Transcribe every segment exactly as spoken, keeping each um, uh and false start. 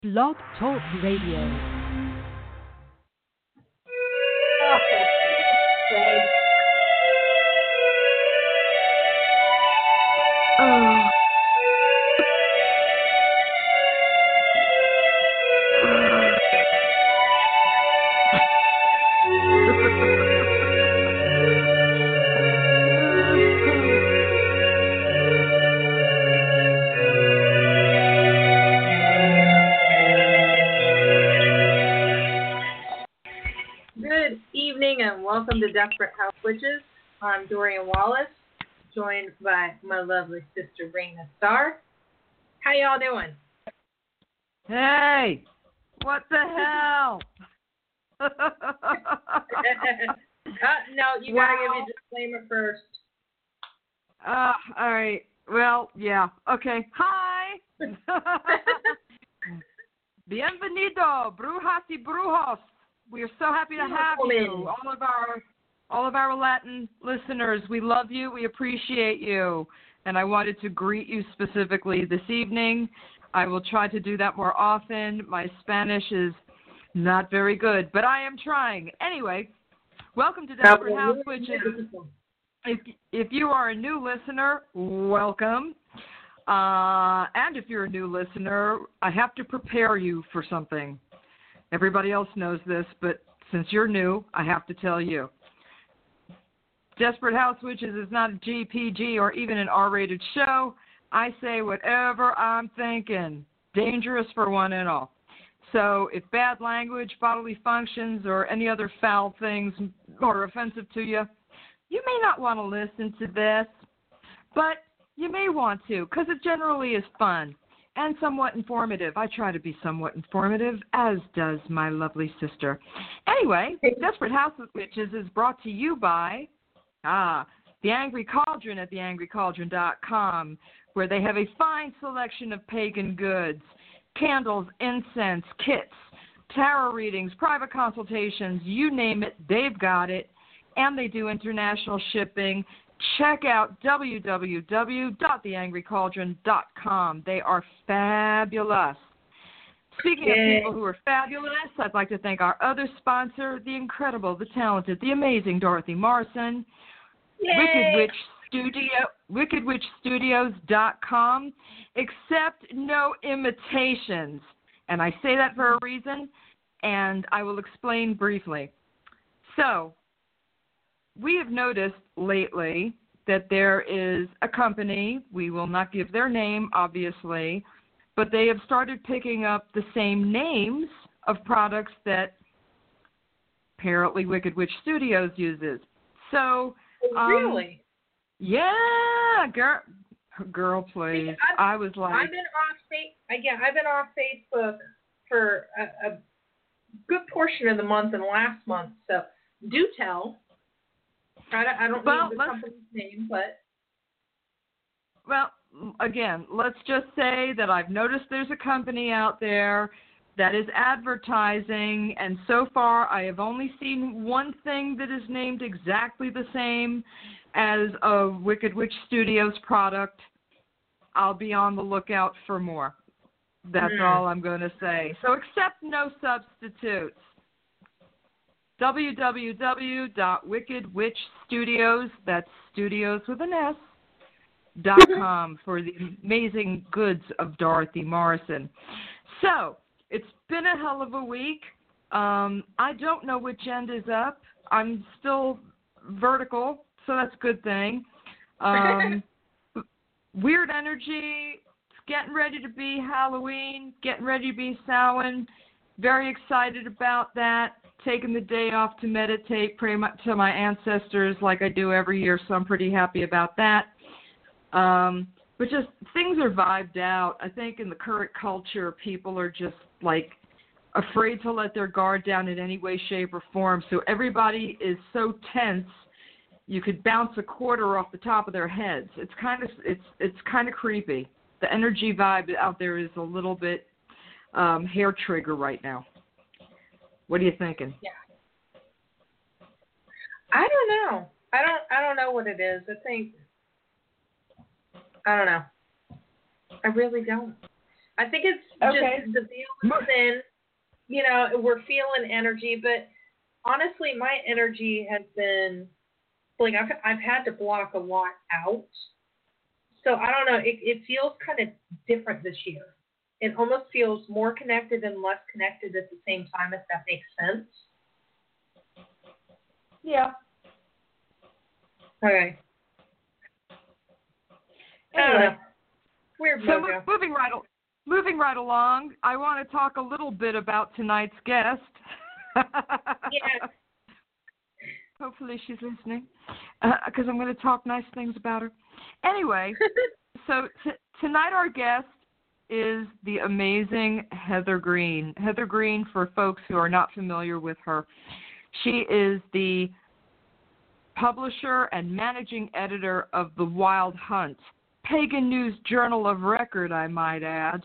Blog Talk Radio. Oh, Greg. Oh. Good evening and welcome to Desperate House Witches. I'm Dorian Wallace, joined by my lovely sister Raina Starr. How y'all doing? Hey, what the hell? uh, no, you Wow. gotta give me a disclaimer first. Uh, all right. Well, yeah. Okay. Hi. Bienvenido, brujas y brujos. We are so happy to have you. All of our, all of our Latin listeners, we love you. We appreciate you. And I wanted to greet you specifically this evening. I will try to do that more often. My Spanish is not very good, but I am trying. Anyway, welcome to Desperate House Witches. If, if you are a new listener, welcome. Uh, and if you're a new listener, I have to prepare you for something. Everybody else knows this, but since you're new, I have to tell you. Desperate House Witches is not a G P G or even an R-rated show. I say whatever I'm thinking. Dangerous for one and all. So if bad language, bodily functions, or any other foul things are offensive to you, you may not want to listen to this, but you may want to because it generally is fun and somewhat informative. I try to be somewhat informative, as does my lovely sister. Anyway, Desperate House Witches is brought to you by ah, The Angry Cauldron at the angry cauldron dot com, where they have a fine selection of pagan goods, candles, incense, kits, tarot readings, private consultations, you name it, they've got it, and they do international shipping. Check out w w w dot the angry cauldron dot com. They are fabulous. Speaking Yay. of people who are fabulous, I'd like to thank our other sponsor, the incredible, the talented, the amazing Dorothy Morrison, Yay. Wicked Witch Studio, wicked witch studios dot com. Accept no imitations. And I say that for a reason, and I will explain briefly. So, we have noticed lately that there is a company, we will not give their name, obviously, but they have started picking up the same names of products that apparently Wicked Witch Studios uses. So, um, really? Yeah, girl, girl, please. See, I've, I was like, I've been off. Again, I've been off Facebook for a, a good portion of the month and last month. So, do tell. I don't, I don't well, need the company's name, but... Well, again, let's just say that I've noticed there's a company out there that is advertising, and so far I have only seen one thing that is named exactly the same as a Wicked Witch Studios product. I'll be on the lookout for more. That's mm. all I'm going to say. So accept no substitutes. w w w dot wicked witch studios, that's studios with an S, dot com for the amazing goods of Dorothy Morrison. So, it's been a hell of a week. Um, I don't know which end is up. I'm still vertical, so that's a good thing. Um, weird energy. It's getting ready to be Halloween, getting ready to be Samhain. Very excited about that. Taking the day off to meditate, pray my, to my ancestors like I do every year, so I'm pretty happy about that. Um, but just things are vibed out. I think in the current culture, people are just like afraid to let their guard down in any way, shape, or form. So everybody is so tense, you could bounce a quarter off the top of their heads. It's kind of it's it's kind of creepy. The energy vibe out there is a little bit um, hair trigger right now. What are you thinking? Yeah. I don't know. I don't. I don't know what it is. I think. I don't know. I really don't. I think it's Okay. just the deal is in, you know, we're feeling energy, but honestly, my energy has been, like, I've, I've had to block a lot out. So I don't know, it, it feels kind of different this year. It almost feels more connected and less connected at the same time, if that makes sense. Yeah. Okay. Anyway, weird so mojo. moving right, moving right along, I want to talk a little bit about tonight's guest. Yeah. Hopefully she's listening, because uh, I'm going to talk nice things about her. Anyway, so t- tonight our guest is the amazing Heather Green. Heather Green, for folks who are not familiar with her, she is the publisher and managing editor of The Wild Hunt, pagan news journal of record, I might add.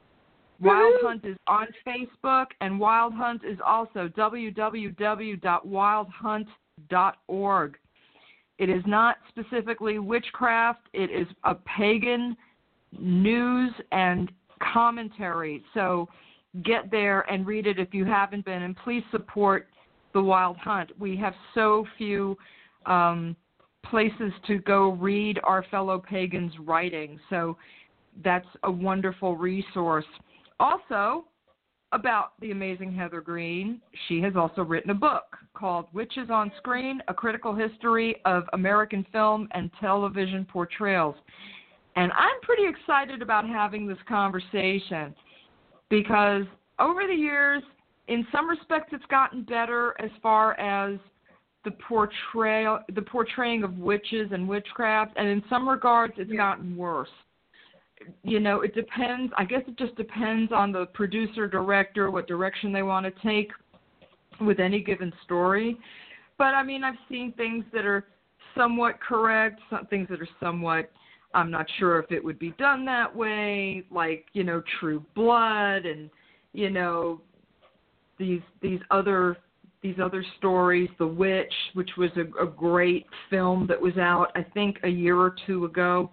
Wild Hunt is on Facebook, and Wild Hunt is also w w w dot wild hunt dot org. It is not specifically witchcraft. It is a pagan news and commentary. So get there and read it if you haven't been, and please support The Wild Hunt. We have so few um, places to go read our fellow pagans' writing, so that's a wonderful resource. Also, about the amazing Heather Green, she has also written a book called Witches on Screen, A Critical History of American Film and Television Portrayals. And I'm pretty excited about having this conversation because over the years, in some respects, it's gotten better as far as the portrayal, the portraying of witches and witchcraft, and in some regards, it's yeah. gotten worse. You know, it depends. I guess it just depends on the producer, director, what direction they want to take with any given story. But, I mean, I've seen things that are somewhat correct, some things that are somewhat, I'm not sure if it would be done that way, like, you know, True Blood and, you know, these these other these other stories, The Witch, which was a, a great film that was out, I think, a year or two ago.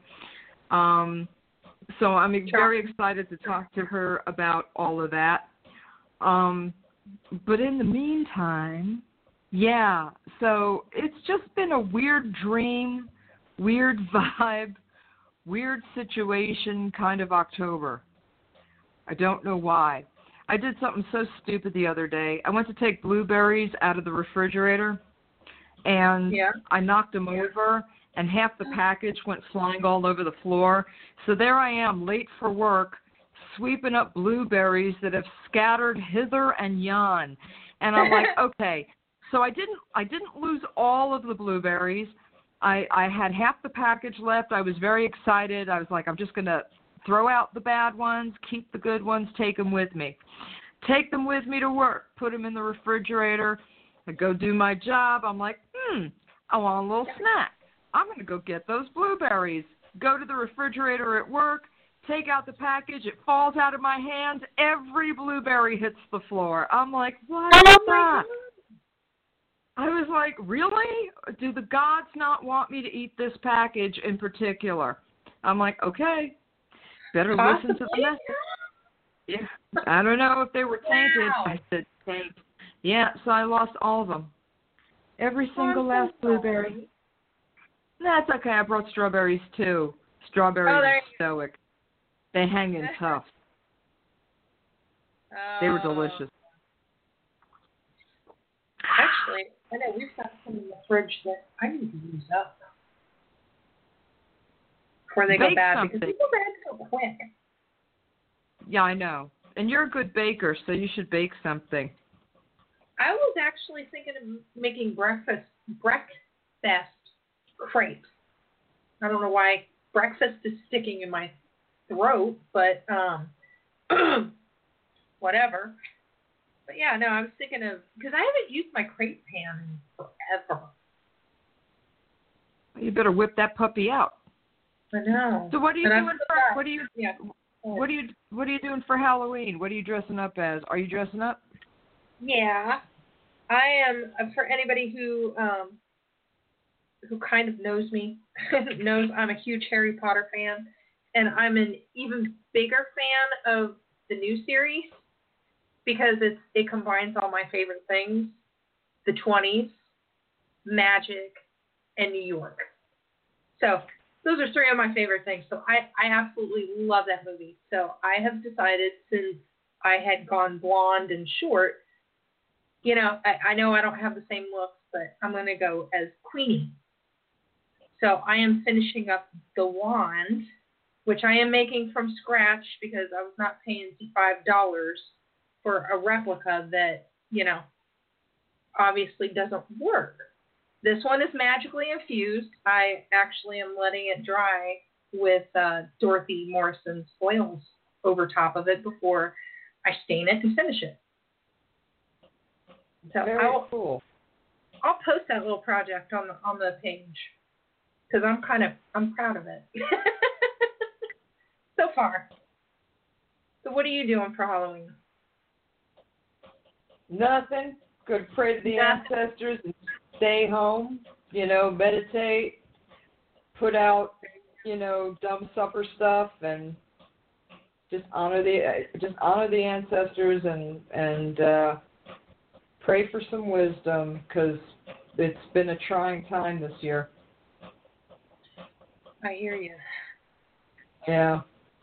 Um So I'm very excited to talk to her about all of that. Um, but in the meantime, yeah, so it's just been a weird dream, weird vibe, weird situation kind of October. I don't know why. I did something so stupid the other day. I went to take blueberries out of the refrigerator, and yeah. I knocked them over, and half the package went flying all over the floor. So there I am, late for work, sweeping up blueberries that have scattered hither and yon. And I'm like, okay. So I didn't I didn't lose all of the blueberries. I, I had half the package left. I was very excited. I was like, I'm just going to throw out the bad ones, keep the good ones, take them with me. Take them with me to work, put them in the refrigerator. I go do my job. I'm like, hmm, I want a little snack. I'm going to go get those blueberries. Go to the refrigerator at work, take out the package. It falls out of my hands. Every blueberry hits the floor. I'm like, what is that? I was like, really? Do the gods not want me to eat this package in particular? I'm like, okay, better Possibly. listen to the message. Yeah, I don't know if they were tainted. Wow. I said taint. Yeah, so I lost all of them. Every single Oh, last so blueberry. That's okay. I brought strawberries, too. Strawberries oh, are stoic. They hang in tough. Oh. They were delicious. Actually, I know we've got some in the fridge that I need to use up before they Bake go bad something. because they go bad so quick. Yeah, I know. And you're a good baker, so you should bake something. I was actually thinking of making breakfast breakfast crepes. I don't know why breakfast is sticking in my throat, but um, whatever. But yeah, no, I was thinking of, because I haven't used my crepe pan in forever. You better whip that puppy out. I know. So what are you and doing for what are you yeah. what are you what are you doing for Halloween? What are you dressing up as? Are you dressing up? Yeah, I am. uh, For anybody who um who kind of knows me, knows I'm a huge Harry Potter fan. and I'm an even bigger fan of the new series because it's it combines all my favorite things: the twenties, magic, and New York. So those are three of my favorite things. So I, I absolutely love that movie. So I have decided, since I had gone blonde and short, you know, I, I know I don't have the same looks, but I'm going to go as Queenie. So I am finishing up the wand, which I am making from scratch because I was not paying five dollars for a replica that, you know, obviously doesn't work. This one is magically infused. I actually am letting it dry with uh, Dorothy Morrison's oils over top of it before I stain it and finish it. So Very I'll, cool. I'll post that little project on the on the page because I'm kind of I'm proud of it so far. So what are you doing for Halloween? Nothing. Go to pray to the Nothing. ancestors and stay home. You know, meditate. Put out, you know, dumb supper stuff and just honor the just honor the ancestors and and uh, pray for some wisdom because it's been a trying time this year. I hear you. Yeah.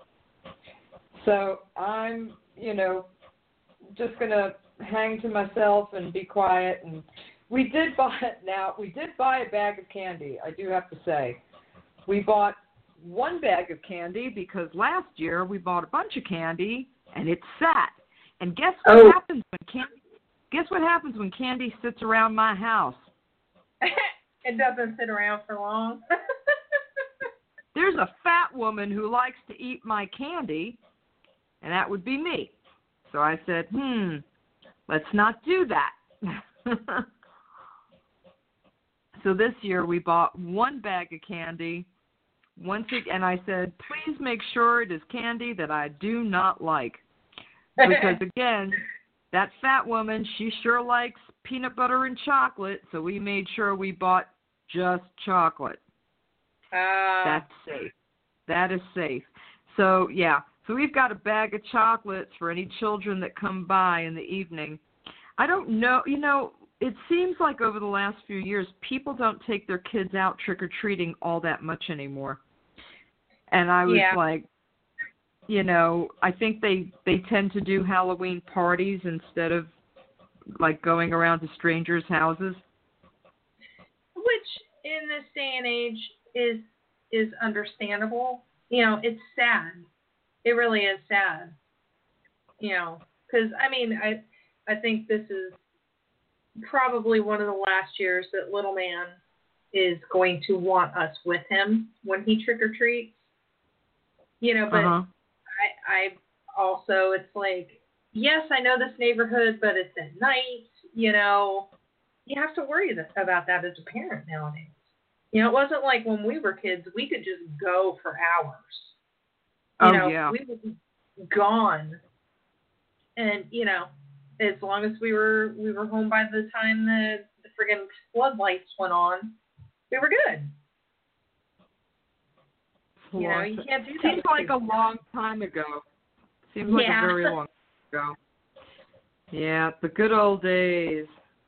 So I'm, you know, just gonna hang to myself and be quiet. And we did buy now. We did buy a bag of candy. I do have to say, we bought one bag of candy because last year we bought a bunch of candy and it sat. And guess what Oh. happens when candy? Guess what happens when candy sits around my house? It doesn't sit around for long. There's a fat woman who likes to eat my candy, and that would be me. So I said, hmm, let's not do that. So this year we bought one bag of candy, once it, and I said, please make sure it is candy that I do not like. Because, again, that fat woman, she sure likes peanut butter and chocolate, so we made sure we bought just chocolate. Uh, That's safe. That is safe. So, yeah. So we've got a bag of chocolates for any children that come by in the evening. I don't know. You know, it seems like over the last few years, people don't take their kids out trick-or-treating all that much anymore. And I was yeah. like, you know, I think they, they tend to do Halloween parties instead of, like, going around to strangers' houses. Which, in this day and age, is is understandable. You know, it's sad. It really is sad. You know, because, I mean, I I think this is probably one of the last years that little man is going to want us with him when he trick-or-treats. You know, but Uh-huh. I, I also, it's like, yes, I know this neighborhood, but it's at night, you know. You have to worry that, about that as a parent nowadays. You know, it wasn't like when we were kids, we could just go for hours. You Oh, know, yeah. we would be gone. And, you know, as long as we were we were home by the time the, the friggin' floodlights went on, we were good. You know, you can't do that. Seems like a long time ago. Seems like Yeah. a very long time ago. Yeah, the good old days.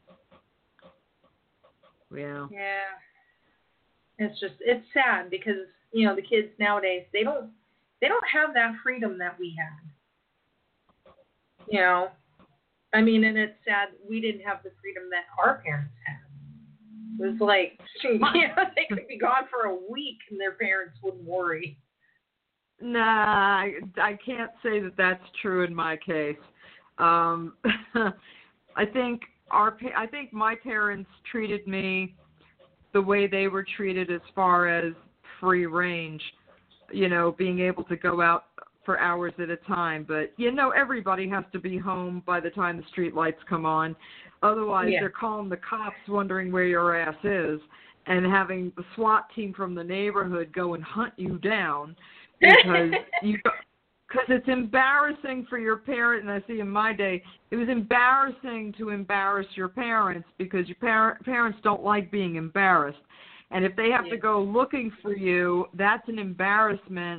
Yeah. Yeah. It's just, it's sad because, you know, the kids nowadays, they don't, they don't have that freedom that we had. You know, I mean, and it's sad we didn't have the freedom that our parents had. It was like, you know, they could be gone for a week and their parents wouldn't worry. Nah, I, I can't say that that's true in my case. Um, I think our, pa- I think my parents treated me the way they were treated as far as free range, you know, being able to go out for hours at a time. But, you know, everybody has to be home by the time the street lights come on. Otherwise, Yeah. they're calling the cops wondering where your ass is and having the SWAT team from the neighborhood go and hunt you down because you because it's embarrassing for your parent. And I see in my day, it was embarrassing to embarrass your parents because your par- parents don't like being embarrassed. And if they have Yeah. to go looking for you, that's an embarrassment.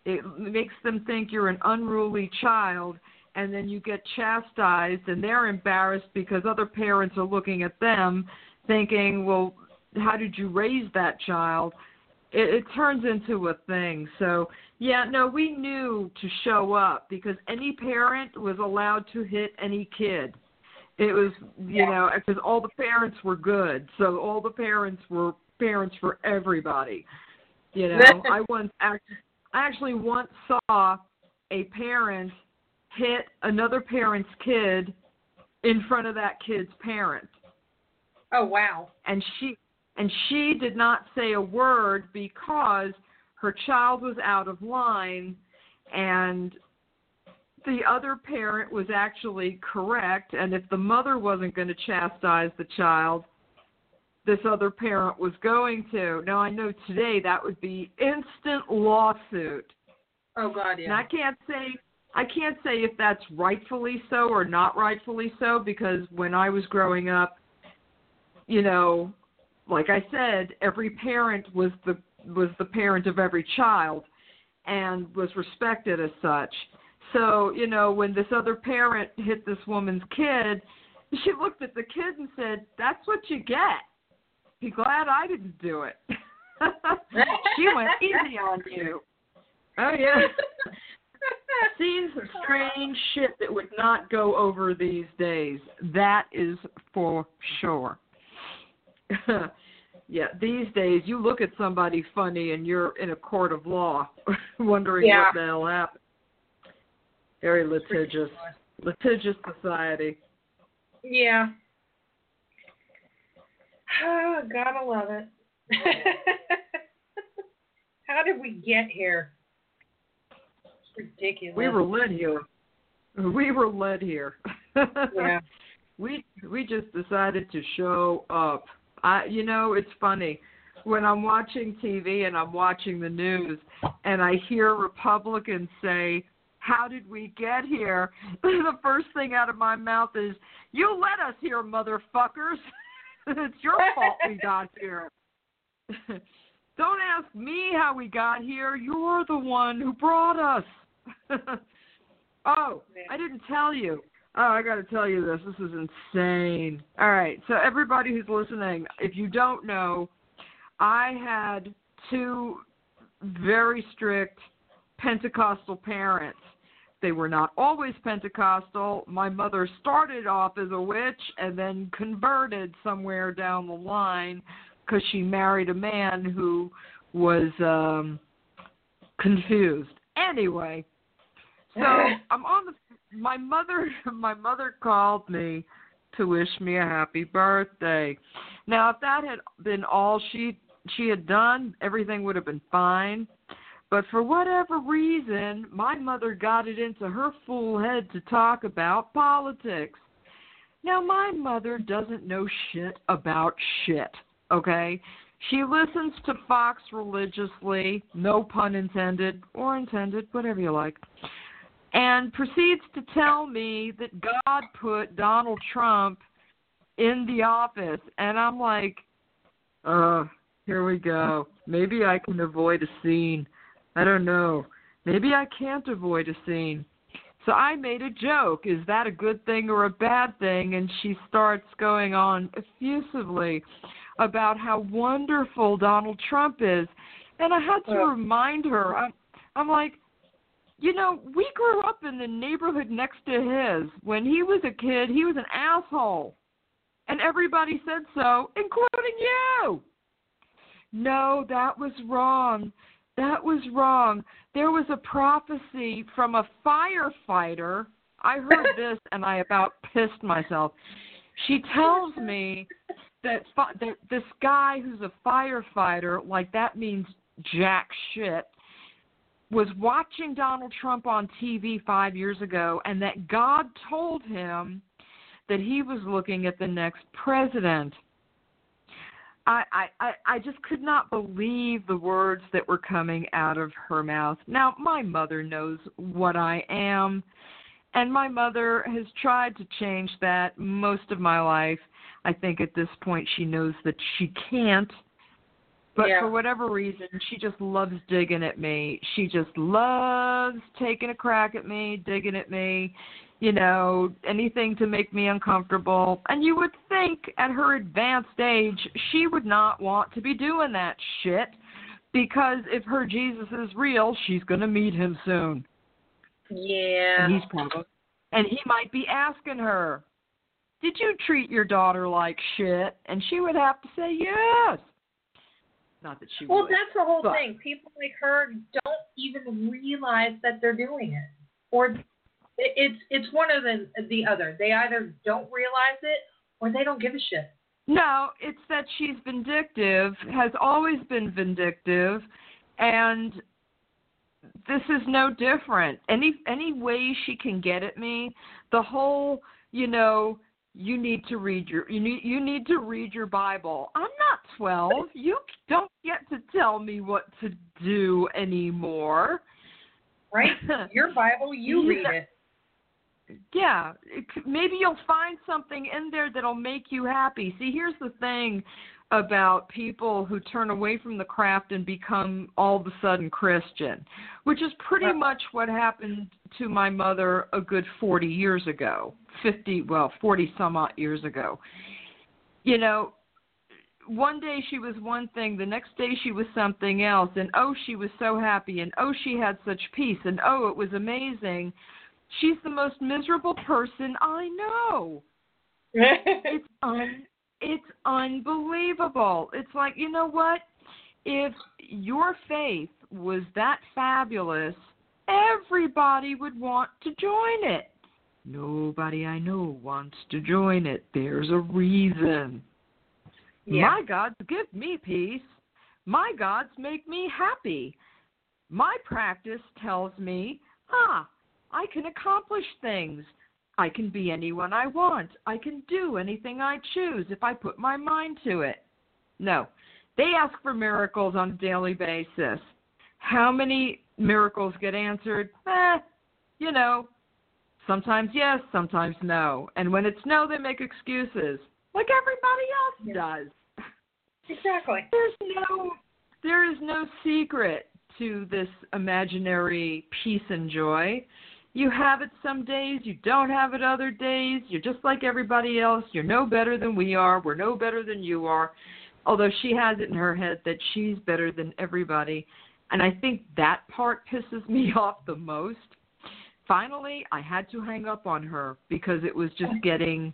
It makes them think you're an unruly child, and then you get chastised, and they're embarrassed because other parents are looking at them thinking, well, how did you raise that child? It, it turns into a thing. So, yeah, no, we knew to show up because any parent was allowed to hit any kid. It was, you yeah. know, because all the parents were good. So all the parents were parents for everybody. You know, I once actually, I actually once saw a parent hit another parent's kid in front of that kid's parent. Oh, wow. And she and she did not say a word because her child was out of line, and the other parent was actually correct, and if the mother wasn't going to chastise the child, this other parent was going to. Now, I know today that would be instant lawsuit. Oh, God, yeah. And I can't say I can't say if that's rightfully so or not rightfully so, because when I was growing up, you know, like I said, every parent was the was the parent of every child and was respected as such. So, you know, when this other parent hit this woman's kid, she looked at the kid and said, "That's what you get. Be glad I didn't do it." She went easy on you. Oh, yeah. Scenes of strange shit that would not go over these days. That is for sure. Yeah, these days you look at somebody funny and you're in a court of law wondering yeah. what the hell happened. Very litigious. Litigious society. Yeah. Oh, gotta love it. How did we get here? It's ridiculous. We were led here. We were led here. Yeah. We we just decided to show up. I, you know, it's funny when I'm watching T V and I'm watching the news and I hear Republicans say, "How did we get here?" The first thing out of my mouth is, "You let us here, motherfuckers. It's your fault we got here. Don't ask me how we got here. You're the one who brought us." Oh, I didn't tell you. Oh, I got to tell you this. This is insane. All right, so everybody who's listening, if you don't know, I had two very strict Pentecostal parents. They were not always Pentecostal. My mother started off as a witch and then converted somewhere down the line because she married a man who was um, confused. Anyway, so I'm on the. My mother, my mother called me to wish me a happy birthday. Now, if that had been all she she had done, everything would have been fine. But for whatever reason, my mother got it into her fool head to talk about politics. Now, my mother doesn't know shit about shit, okay? She listens to Fox religiously, no pun intended, or intended, whatever you like, and proceeds to tell me that God put Donald Trump in the office. And I'm like, uh, here we go. Maybe I can avoid a scene. I don't know. Maybe I can't avoid a scene. So I made a joke. Is that a good thing or a bad thing? And she starts going on effusively about how wonderful Donald Trump is. And I had to uh, remind her. I'm, I'm like, you know, we grew up in the neighborhood next to his. When he was a kid, he was an asshole. And everybody said so, including you. No, that was wrong. That was wrong. There was a prophecy from a firefighter. I heard this and I about pissed myself. She tells me that, fi- that this guy who's a firefighter, like that means jack shit, was watching Donald Trump on T V five years ago, and that God told him that he was looking at the next president. I, I, I just could not believe the words that were coming out of her mouth. Now, my mother knows what I am, and my mother has tried to change that most of my life. I think at this point she knows that she can't. But yeah. for whatever reason, she just loves digging at me. She just loves taking a crack at me, digging at me, you know, anything to make me uncomfortable. And you would think at her advanced age, she would not want to be doing that shit, because if her Jesus is real, she's going to meet him soon. Yeah. And he's probably, and he might be asking her, did you treat your daughter like shit? And she would have to say yes. Not that she well, would. that's the whole but, thing. People like her don't even realize that they're doing it, or it's it's one of the the other. They either don't realize it or they don't give a shit. No, it's that she's vindictive, has always been vindictive, and this is no different. Any any way she can get at me, the whole, you know, you need to read your you need you need to read your Bible. I'm not twelve. You don't get to tell me what to do anymore. Right? Your Bible, you read it. Yeah, it, maybe you'll find something in there that'll make you happy. See, here's the thing about people who turn away from the craft and become all of a sudden Christian, which is pretty much what happened to my mother a good forty years ago, fifty, well, forty some odd years ago. You know, one day she was one thing, the next day she was something else, and oh, she was so happy, and oh, she had such peace, and oh, it was amazing. She's the most miserable person I know. It's un, it's unbelievable. It's like, you know what? If your faith was that fabulous, everybody would want to join it. Nobody I know wants to join it. There's a reason. Yeah. My gods give me peace. My gods make me happy. My practice tells me, ah, I can accomplish things. I can be anyone I want. I can do anything I choose if I put my mind to it. No, they ask for miracles on a daily basis. How many miracles get answered? Eh, you know, sometimes yes, sometimes no. And when it's no, they make excuses, like everybody else yeah. does. Exactly. There's no, there is no secret to this imaginary peace and joy. You have it some days, you don't have it other days. You're just like everybody else. You're no better than we are. We're no better than you are. Although she has it in her head that she's better than everybody. And I think that part pisses me off the most. Finally, I had to hang up on her because it was just getting,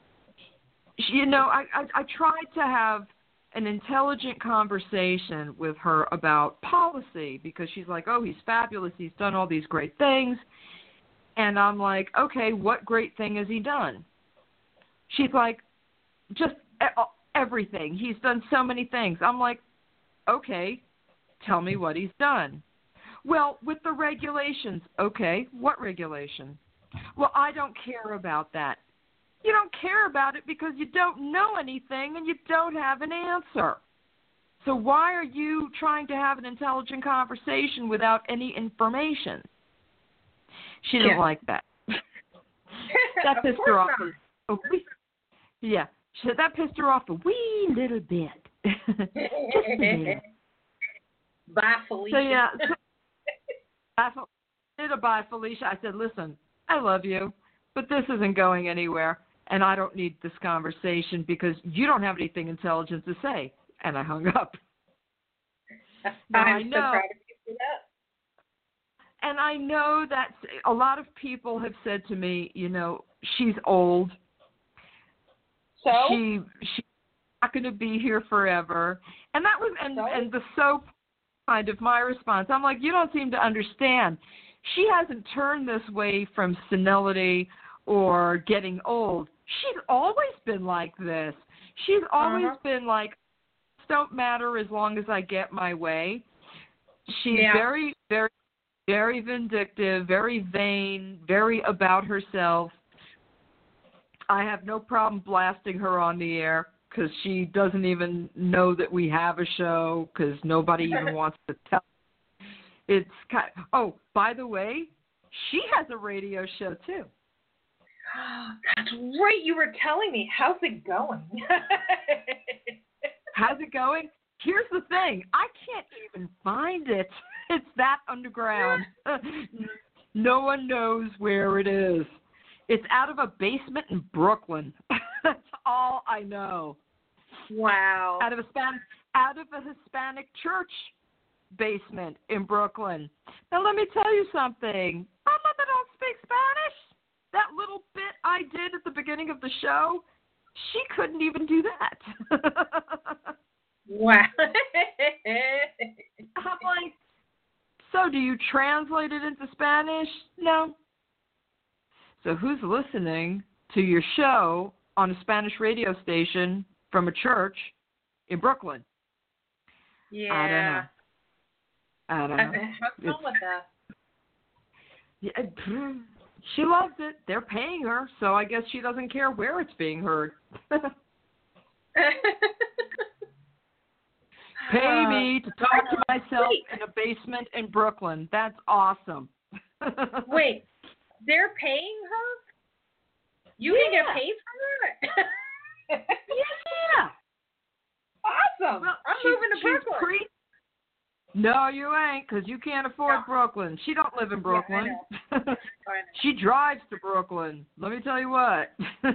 you know, I, I, I tried to have an intelligent conversation with her about policy because she's like, oh, he's fabulous. He's done all these great things. And I'm like, okay, what great thing has he done? She's like, just everything. He's done so many things. I'm like, okay, tell me what he's done. Well, with the regulations. Okay, what regulation? Well, I don't care about that. You don't care about it because you don't know anything and you don't have an answer. So why are you trying to have an intelligent conversation without any information? She didn't yeah. like that. That pissed her off. A, a wee, yeah, she, that pissed her off a wee little bit. Just a bit. Bye, Felicia. So yeah, so, I did a bye, Felicia. I said, listen, I love you, but this isn't going anywhere, and I don't need this conversation because you don't have anything intelligent to say. And I hung up. Now, I'm I know, so proud of you for that. And I know that a lot of people have said to me, you know, she's old. So? She she's not going to be here forever. And that was, and, so? and the so kind of my response. I'm like, you don't seem to understand. She hasn't turned this way from senility or getting old. She's always been like this. She's always uh-huh. been like, don't matter as long as I get my way. She's yeah. very, very, very vindictive, very vain, very about herself. I have no problem blasting her on the air because she doesn't even know that we have a show because nobody even wants to tell. It's kind of, oh, by the way, she has a radio show too. That's right. You were telling me. How's it going? How's it going? here's the thing. I can't even find it. It's that underground. No one knows where it is. It's out of a basement in Brooklyn. That's all I know. Wow. Out of a Hispanic, out of a Hispanic church basement in Brooklyn. Now let me tell you something. Mama that don't speak Spanish. That little bit I did at the beginning of the show, she couldn't even do that. Wow. I'm like, so do you translate it into Spanish? No. So who's listening to your show on a Spanish radio station from a church in Brooklyn? Yeah. I don't know. I don't know. Have fun with that. Yeah, she loves it. They're paying her, so I guess she doesn't care where it's being heard. Pay me to talk to myself Wait. in a basement in Brooklyn. That's awesome. Wait, they're paying her? You can Yeah. get paid for that? Yeah. Awesome. Well, I'm she's- moving to she's Brooklyn. Pre- no, you ain't, because you can't afford No. Brooklyn. She don't live in Brooklyn. Yeah, I know. She drives to Brooklyn. Let me tell you what.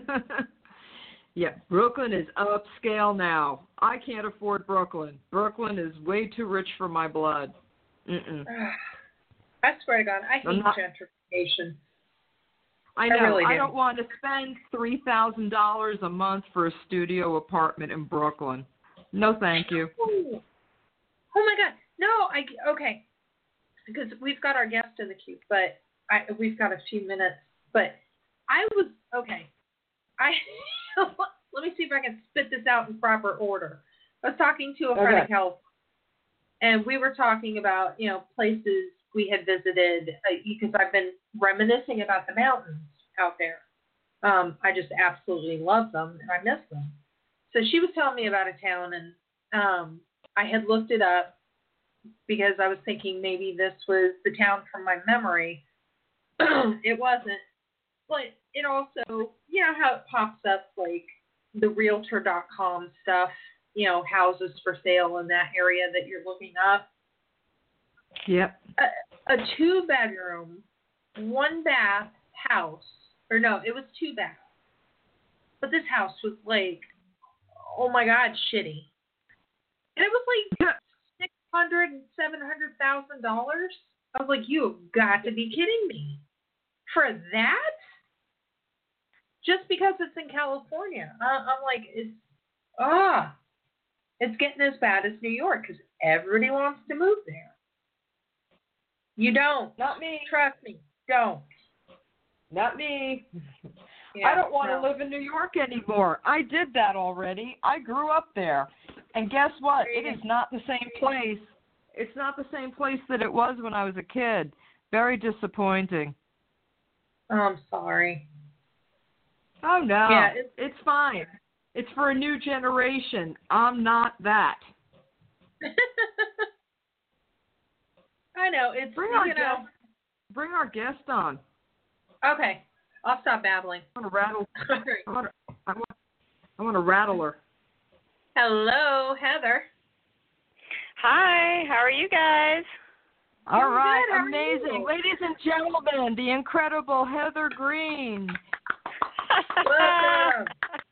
Yeah, Brooklyn is upscale now. I can't afford Brooklyn. Brooklyn is way too rich for my blood. Mm-mm. I swear to God, I hate I'm not- gentrification. I I know. really I do. don't want to spend three thousand dollars a month for a studio apartment in Brooklyn. No, thank you. Oh, oh my God. No, I okay. Because we've got our guest in the queue, but I we've got a few minutes. But I was okay. I let me see if I can spit this out in proper order. I was talking to a friend Okay. in California, and we were talking about you know places we had visited uh, because I've been reminiscing about the mountains out there. Um, I just absolutely love them and I miss them. So she was telling me about a town, and um, I had looked it up because I was thinking maybe this was the town from my memory. It wasn't. But it also, you know how it pops up like the realtor dot com stuff, you know, houses for sale in that area that you're looking up. Yep. A, a two bedroom, one bath house, or no, it was two baths. But this house was like, oh my God, shitty. And it was like six hundred and seven hundred thousand dollars. I was like, you have got to be kidding me. For that? Just because it's in California. Uh, I'm like, it's, ah, it's getting as bad as New York because everybody wants to move there. You don't. Not me. Trust me, don't. Not me. Yeah, I don't want no. to live in New York anymore. I did that already. I grew up there. And guess what? It is not the same place. It's not the same place that it was when I was a kid. Very disappointing. Oh, I'm sorry. Oh, no. Yeah, it's- it's fine. It's for a new generation. I'm not that. I know. It's, Bring you our know. guest, bring our guest on. Okay. I'll stop babbling. I want to rattle. All right. I want to, I want, I want to rattle her. Hello, Heather. Hi, how are you guys? All Doing right, good. How are amazing. you? Ladies and gentlemen, the incredible Heather Green. Welcome.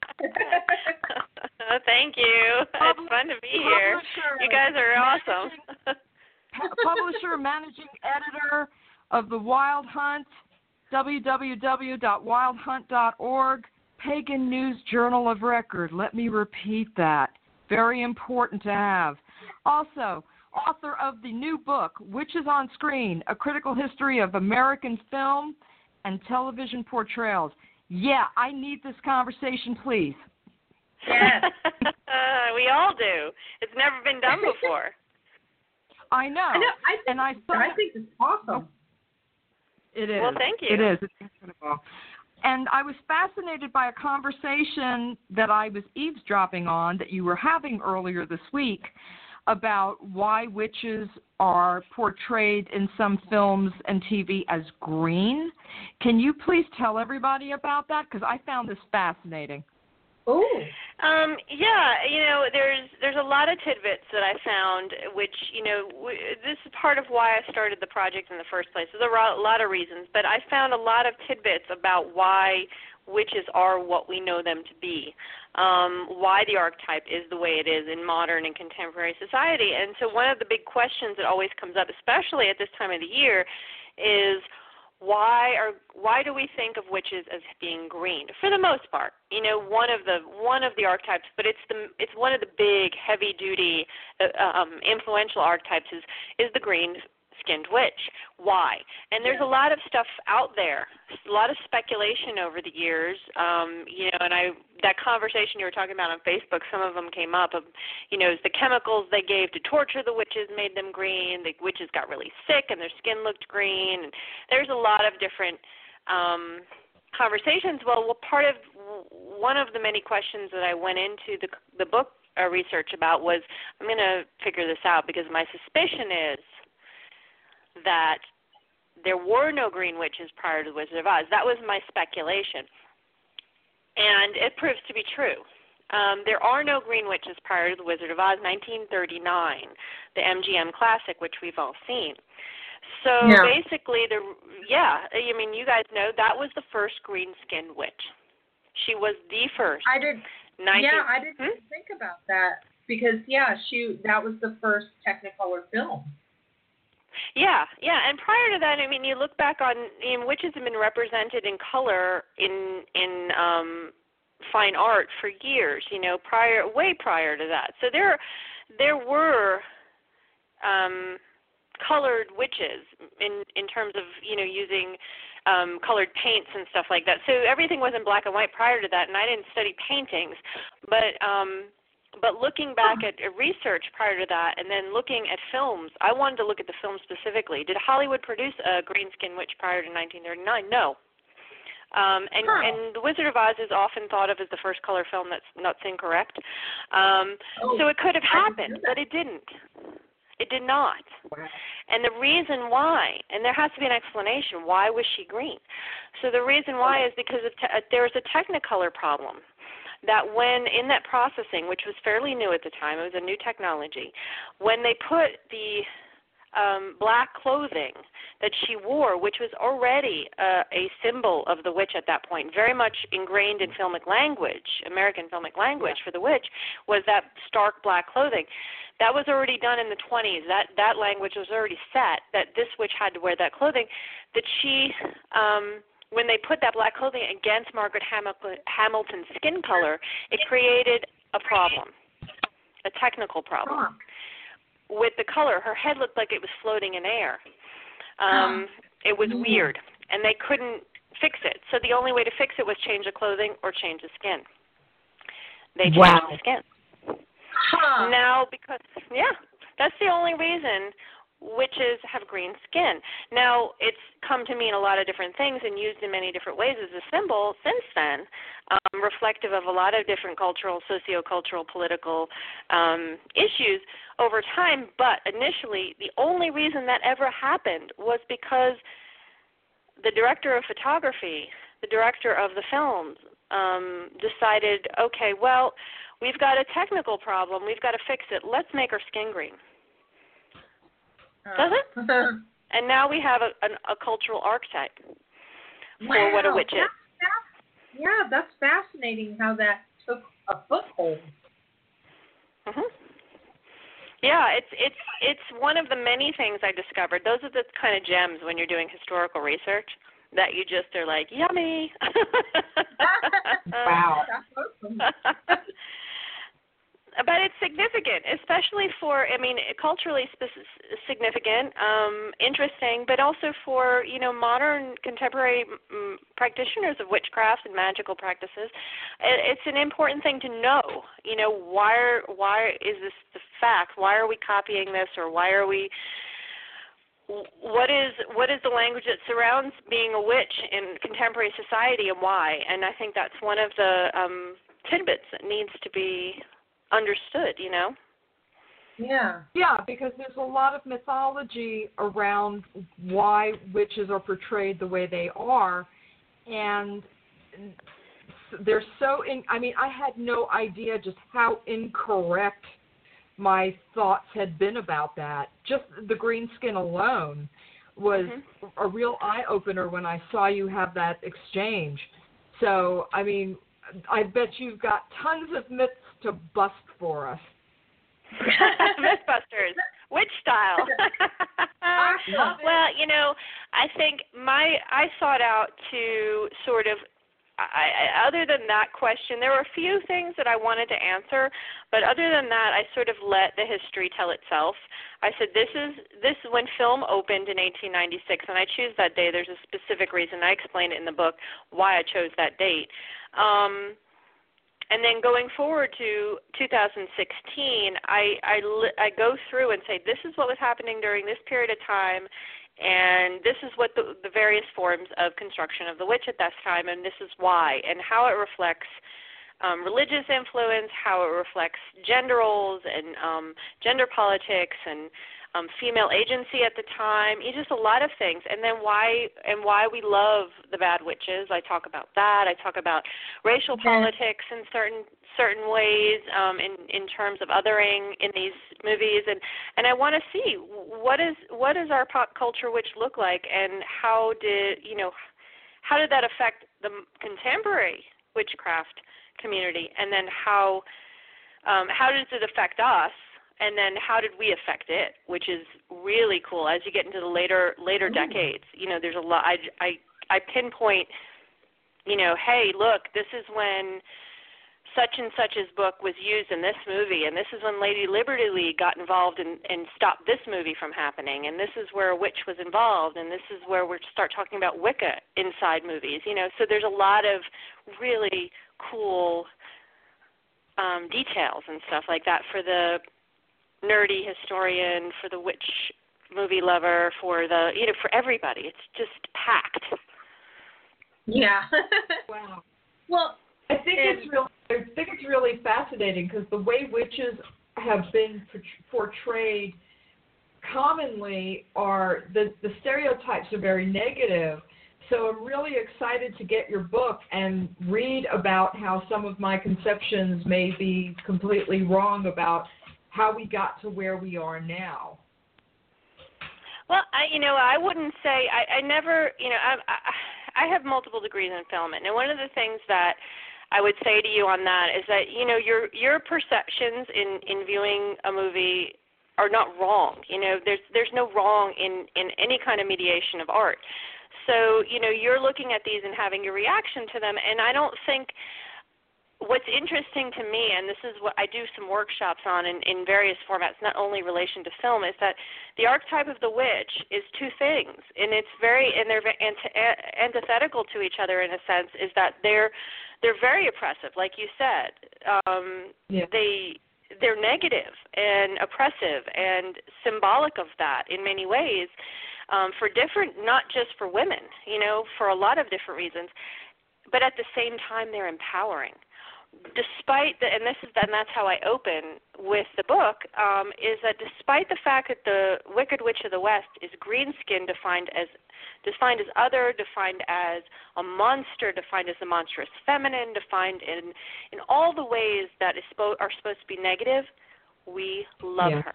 Thank you. It's fun to be here. Publisher, You guys are awesome. managing- Publisher, managing editor of The Wild Hunt, w w w dot wild hunt dot org, Pagan News Journal of Record. Let me repeat that. Very important to have. Also, author of the new book, Witches on Screen, A Critical History of American Film and Television Portrayals. Yeah, I need this conversation, please. Yes. uh, we all do. It's never been done before. I know. I know. I think, and I, I think it's awesome. It is. Well, thank you. It is. It's incredible. And I was fascinated by a conversation that I was eavesdropping on that you were having earlier this week about why witches are portrayed in some films and T V as green. Can you please tell everybody about that? Because I found this fascinating. Oh. Um, yeah, you know, there's there's a lot of tidbits that I found, which, you know, w- this is part of why I started the project in the first place. So there are a lot of reasons, but I found a lot of tidbits about why witches are what we know them to be, um, why the archetype is the way it is in modern and contemporary society. And so one of the big questions that always comes up, especially at this time of the year, is why are why do we think of witches as being green? For the most part, you know, one of the one of the archetypes, but it's the it's one of the big, heavy-duty, uh, um, influential archetypes is is the green-skinned witch. Why? And there's Yeah. a lot of stuff out there, a lot of speculation over the years. Um, you know, and I that conversation you were talking about on Facebook, some of them came up of, you know, the chemicals they gave to torture the witches made them green. The witches got really sick and their skin looked green. And there's a lot of different um, conversations. Well, well, part of one of the many questions that I went into the the book uh, research about was, I'm going to figure this out because my suspicion is that there were no green witches prior to the Wizard of Oz. That was my speculation. And it proves to be true. Um, there are no green witches prior to the Wizard of Oz, nineteen thirty-nine, the M G M classic, which we've all seen. So Yeah. basically, the yeah, I mean, you guys know that was the first green-skinned witch. She was the first. I did. nineteen Yeah, I didn't Hmm? think about that because yeah, she that was the first Technicolor film. Yeah, yeah, and prior to that, I mean, you look back on, you know, witches have been represented in color in in um, fine art for years. You know, prior, way prior to that. So there, there were um, colored witches in in terms of, you know, using um, colored paints and stuff like that. So everything was in black and white prior to that, and I didn't study paintings, but um, But looking back at research prior to that and then looking at films, I wanted to look at the film specifically. Did Hollywood produce a green-skinned witch prior to nineteen thirty-nine? No. Um, and, Huh. and The Wizard of Oz is often thought of as the first color film. That's, that's incorrect. Um, Oh, so it could have I didn't happened, know that. but it didn't. It did not. Wow. And the reason why, and there has to be an explanation, why was she green? So the reason why is because of te- there was a Technicolor problem. That when in that processing, which was fairly new at the time, it was a new technology, when they put the um, black clothing that she wore, which was already uh, a symbol of the witch at that point, very much ingrained in filmic language, American filmic language for the witch, was that stark black clothing. That was already done in the twenties. That that language was already set, that this witch had to wear that clothing, that she... Um, when they put that black clothing against Margaret Hamilton's skin color, it created a problem, a technical problem. Huh. With the color, her head looked like it was floating in air. Um, it was Mm. weird, and they couldn't fix it. So the only way to fix it was change the clothing or change the skin. They changed Wow. the skin. Huh. Now, because, yeah, that's the only reason witches have green skin. Now, it's come to mean a lot of different things and used in many different ways as a symbol since then, um, reflective of a lot of different cultural, sociocultural, political um, issues over time. But initially, the only reason that ever happened was because the director of photography, the director of the films, um, decided, okay, well, we've got a technical problem. We've got to fix it. Let's make her skin green. Does it? And now we have a, an, a cultural archetype for Wow. what a witch is. That's, that's, yeah, that's fascinating how that took a foothold. hmm Yeah, it's it's it's one of the many things I discovered. Those are the kind of gems when you're doing historical research that you just are like, yummy. Wow. That's awesome. But it's significant, especially for, I mean, culturally spe- significant, um, interesting, but also for, you know, modern contemporary um, practitioners of witchcraft and magical practices. It, it's an important thing to know, you know, why, are, why is this the fact? Why are we copying this, or why are we, what is what is the language that surrounds being a witch in contemporary society, and why? And I think that's one of the um, tidbits that needs to be understood, you know? Yeah. Yeah, because there's a lot of mythology around why witches are portrayed the way they are, and they're so in. I mean, I had no idea just how incorrect my thoughts had been about that. Just the green skin alone was mm-hmm. a real eye opener when I saw you have that exchange. So, I mean, I bet you've got tons of myths to bust for us. Mythbusters, witch style. Well, you know, I think my I sought out to sort of, I, I, other than that question, there were a few things that I wanted to answer, but other than that, I sort of let the history tell itself. I said, this is this when film opened in eighteen ninety-six, and I choose that day. There's a specific reason. I explain it in the book why I chose that date. Um, And then going forward to two thousand sixteen, I, I, I go through and say, this is what was happening during this period of time, and this is what the, the various forms of construction of the witch at that time, and this is why, and how it reflects um, religious influence, how it reflects gender roles and um, gender politics and um, female agency at the time, just a lot of things, and then why and why we love the bad witches. I talk about that. I talk about racial yeah. politics in certain certain ways, um, in in terms of othering in these movies, and, and I want to see what is what does our pop culture witch look like, and how did you know how did that affect the contemporary witchcraft community, and then how um, how does it affect us? And then how did we affect it, which is really cool. As you get into the later later Ooh. decades, you know, there's a lot. I, I, I pinpoint, you know, hey, look, this is when such and such's book was used in this movie, and this is when Lady Liberty League got involved and, and stopped this movie from happening, and this is where a witch was involved, and this is where we start talking about Wicca inside movies, you know. So there's a lot of really cool um, details and stuff like that for the nerdy historian, for the witch movie lover, for the, you know, for everybody. It's just packed. Yeah. Wow. Well, I think it's really, I think it's really fascinating because the way witches have been portrayed commonly are the the stereotypes are very negative. So I'm really excited to get your book and read about how some of my conceptions may be completely wrong about how we got to where we are now. Well, I, you know, I wouldn't say, I, I never, you know, I, I, I have multiple degrees in film, and one of the things that I would say to you on that is that, you know, your your perceptions in, in viewing a movie are not wrong. You know, there's there's no wrong in, in any kind of mediation of art. So, you know, you're looking at these and having your reaction to them, and I don't think what's interesting to me, and this is what I do some workshops on in, in various formats, not only relation to film, is that the archetype of the witch is two things, and it's very, and they're antithetical to each other in a sense, is that they're they're very oppressive, like you said. Um, yeah. They they're negative and oppressive and symbolic of that in many ways, um, for different, not just for women, you know, for a lot of different reasons, but at the same time they're empowering. Despite the, and this is, and that's how I open with the book, um, is that despite the fact that the Wicked Witch of the West is green skin, defined as defined as other, defined as a monster, defined as the monstrous feminine, defined in in all the ways that is spo- are supposed to be negative, we love yeah. her.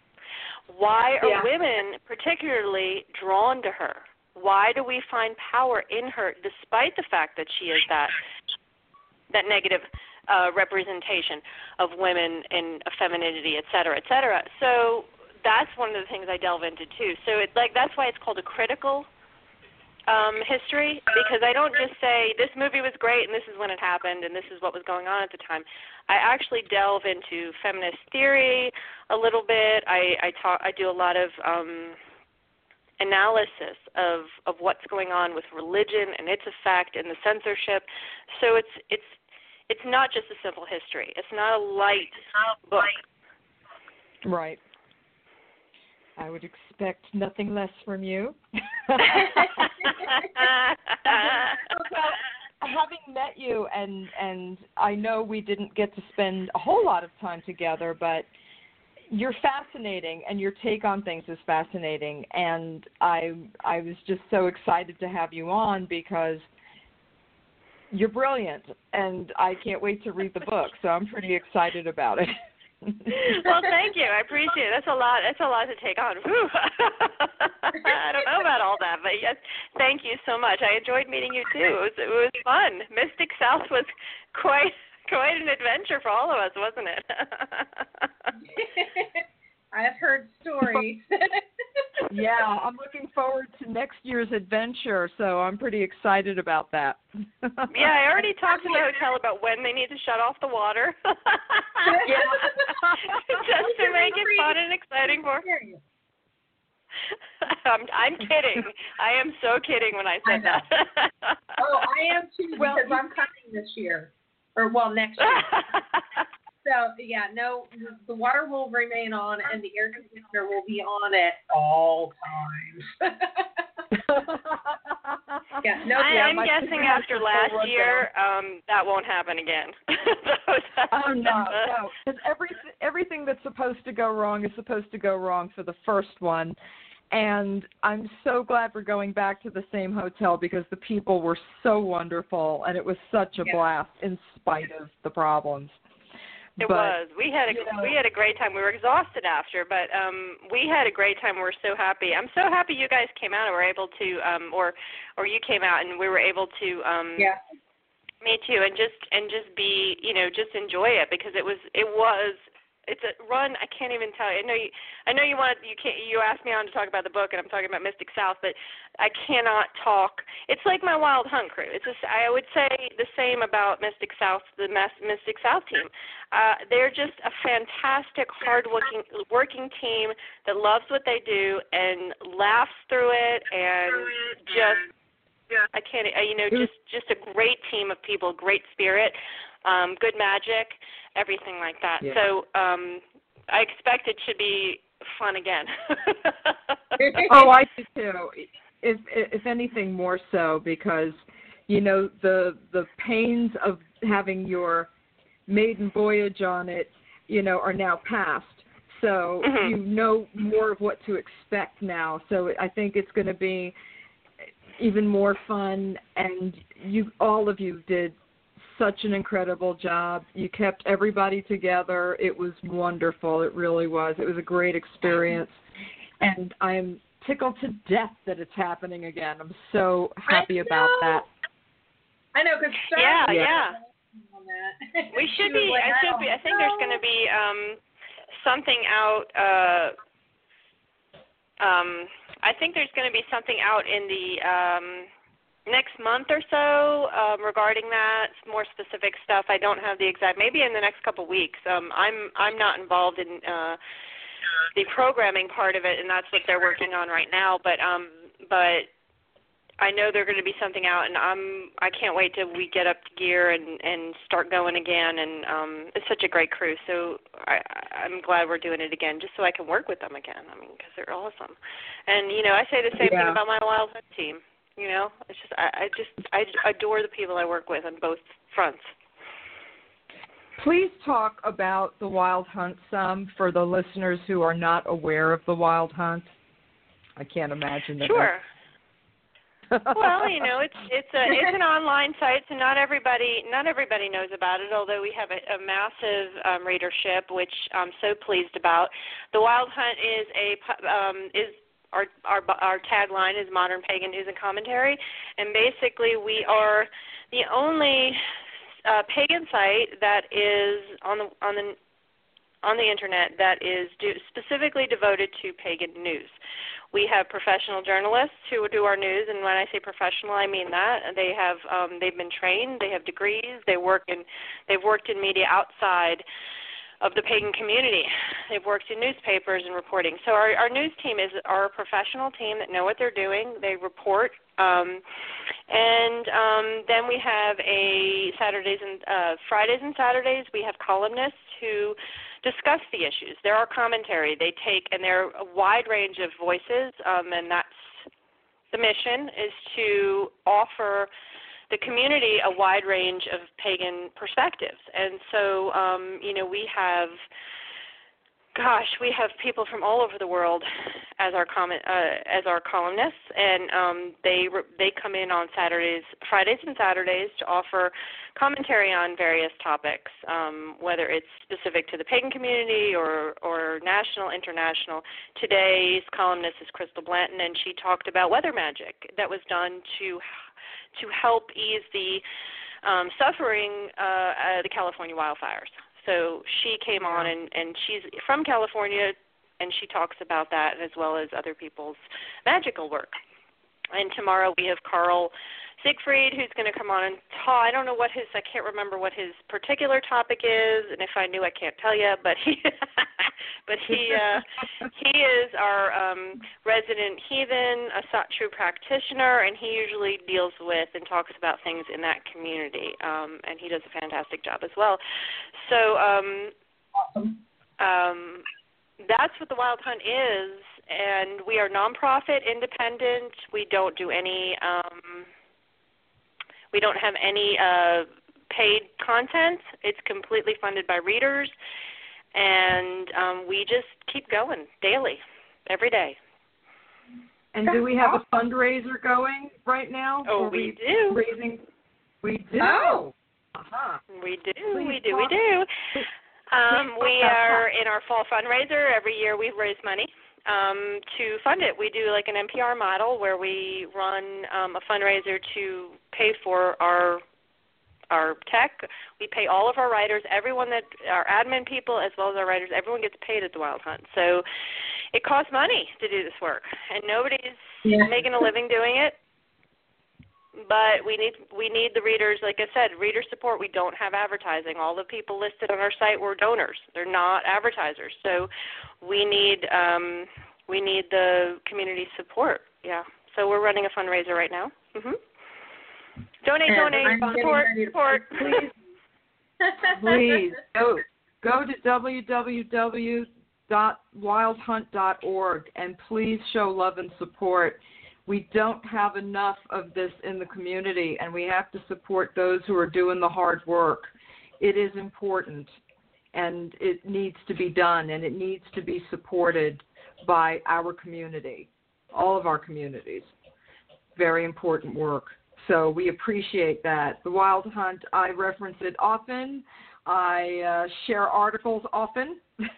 Why are yeah. women particularly drawn to her? Why do we find power in her, despite the fact that she is that? that negative uh, representation of women and femininity, et cetera, et cetera. So that's one of the things I delve into too. So it, like that's why it's called a critical um, history, because I don't just say this movie was great and this is when it happened and this is what was going on at the time. I actually delve into feminist theory a little bit. I I, talk, I do a lot of um, analysis of, of what's going on with religion and its effect and the censorship. So it's it's it's not just a simple history. It's not a light book. Right. I would expect nothing less from you. Well, having met you, and and I know we didn't get to spend a whole lot of time together, but you're fascinating, and your take on things is fascinating, and I I was just so excited to have you on because you're brilliant, and I can't wait to read the book, so I'm pretty excited about it. Well, thank you. I appreciate it. That's a lot. That's a lot to take on. Whew. I don't know about all that, but yes, thank you so much. I enjoyed meeting you too. It was it was fun. Mystic South was quite quite an adventure for all of us, wasn't it? I've heard stories. Yeah, I'm looking forward to next year's adventure, so I'm pretty excited about that. Yeah, I already talked to the hotel about when they need to shut off the water. Just to make it fun and exciting for I'm, I'm kidding. I am so kidding when I said I that. Oh, I am too, well, because I'm coming this year. Or, well, next year. So, yeah, no, the water will remain on and the air conditioner will be on at all times. Yeah, no, I, yeah, I'm guessing after last year, um, that won't happen again. Oh, no, no. Because every, everything that's supposed to go wrong is supposed to go wrong for the first one. And I'm so glad we're going back to the same hotel because the people were so wonderful and it was such a yeah. blast in spite of the problems. It but, was. We had a you know, we had a great time. We were exhausted after, but um, we had a great time. We were so happy. I'm so happy you guys came out and were able to, um, or or you came out and we were able to. Um, yeah. Me too, and just and just be, you know, just enjoy it because it was it was. It's a run. I can't even tell you. I know you. I know you wanted. You can't. You asked me on to talk about the book, and I'm talking about Mystic South, but I cannot talk. It's like my Wild Hunt crew. It's just. I would say the same about Mystic South, the Mystic South team. Uh, they're just a fantastic, hard-working working team that loves what they do and laughs through it, and just. I can't. You know, just just a great team of people, great spirit. Um, good magic, everything like that. Yeah. So um, I expect it should be fun again. Oh, I do too. If if anything, more so because you know the the pains of having your maiden voyage on it, you know, are now past. So mm-hmm. you know more of what to expect now. So I think it's going to be even more fun, and you all of you did such an incredible job. You kept everybody together. It was wonderful. It really was. It was a great experience. And I'm tickled to death that it's happening again. I'm so happy about that. I know, because yeah, yeah. yeah. We should be, I should be, I think there's going to be um, something out, uh, um, I think there's going to be something out in the, um, next month or so um, regarding that, more specific stuff. I don't have the exact. Maybe in the next couple of weeks. Um, I'm I'm not involved in uh, the programming part of it, and that's what they're working on right now. But um, but I know there's going to be something out, and I'm I can't wait till we get up to gear and, and start going again. And um, it's such a great crew, so I, I'm glad we're doing it again, just so I can work with them again. I mean, because they're awesome. And you know, I say the same yeah. thing about my Wild Hunt team. You know, it's just I, I just I adore the people I work with on both fronts. Please talk about the Wild Hunt some for the listeners who are not aware of the Wild Hunt. I can't imagine that. Sure. Well, you know, it's it's a it's an online site, so not everybody not everybody knows about it. Although we have a, a massive um, readership, which I'm so pleased about. The Wild Hunt is a um, is Our, our our tagline is Modern Pagan News and Commentary, and basically we are the only uh, pagan site that is on the on the on the internet that is do, specifically devoted to pagan news. We have professional journalists who do our news, and when I say professional, I mean that they have um, they've been trained, they have degrees, they work in they've worked in media outside of the pagan community. They've worked in newspapers and reporting. So our, our news team is our professional team that know what they're doing. They report. Um, and um, then we have a Saturdays and uh, Fridays and Saturdays, we have columnists who discuss the issues. They're our commentary. They take, and they're a wide range of voices, um, and that's the mission, is to offer the community a wide range of pagan perspectives. And so, um, you know, we have gosh, we have people from all over the world as our comment uh, as our columnists, and um, they they come in on Saturdays, Fridays, and Saturdays to offer commentary on various topics, um, whether it's specific to the pagan community or or national, international. Today's columnist is Crystal Blanton, and she talked about weather magic that was done to to help ease the um, suffering uh, uh, the California wildfires. So she came on, and, and she's from California, and she talks about that as well as other people's magical work. And tomorrow we have Carl Siegfried, who's going to come on and talk. I don't know what his, I can't remember what his particular topic is, and if I knew, I can't tell you, but he, but he, uh, he is our um, resident heathen, a Satru practitioner, and he usually deals with and talks about things in that community, um, and he does a fantastic job as well. So um, Awesome. um, that's what the Wild Hunt is, and we are nonprofit, independent. We don't do any. Um, We don't have any uh, paid content. It's completely funded by readers, and um, we just keep going daily, every day. And do we have a fundraiser going right now? Oh, Are we do. Raising, we do. Oh. Uh-huh. We do, Please we do, talk- we do. Um, talk we about are that. in our fall fundraiser. Every year we raise money um, to fund it. We do like an N P R model where we run um, a fundraiser to pay for our our tech. We pay all of our writers, everyone that, our admin people as well as our writers, everyone gets paid at the Wild Hunt. So it costs money to do this work, and nobody's Yeah. making a living doing it. But we need we need the readers, like I said, reader support. We don't have advertising. All the people listed on our site were donors. They're not advertisers. So we need um, we need the community support. Yeah. So we're running a fundraiser right now. Mhm. Donate, And donate, I'm getting support, ready to- support. Please, please go go to w w w dot wild hunt dot org and please show love and support. We don't have enough of this in the community, and we have to support those who are doing the hard work. It is important, and it needs to be done, and it needs to be supported by our community, all of our communities. Very important work. So we appreciate that. The Wild Hunt, I reference it often. I uh, share articles often.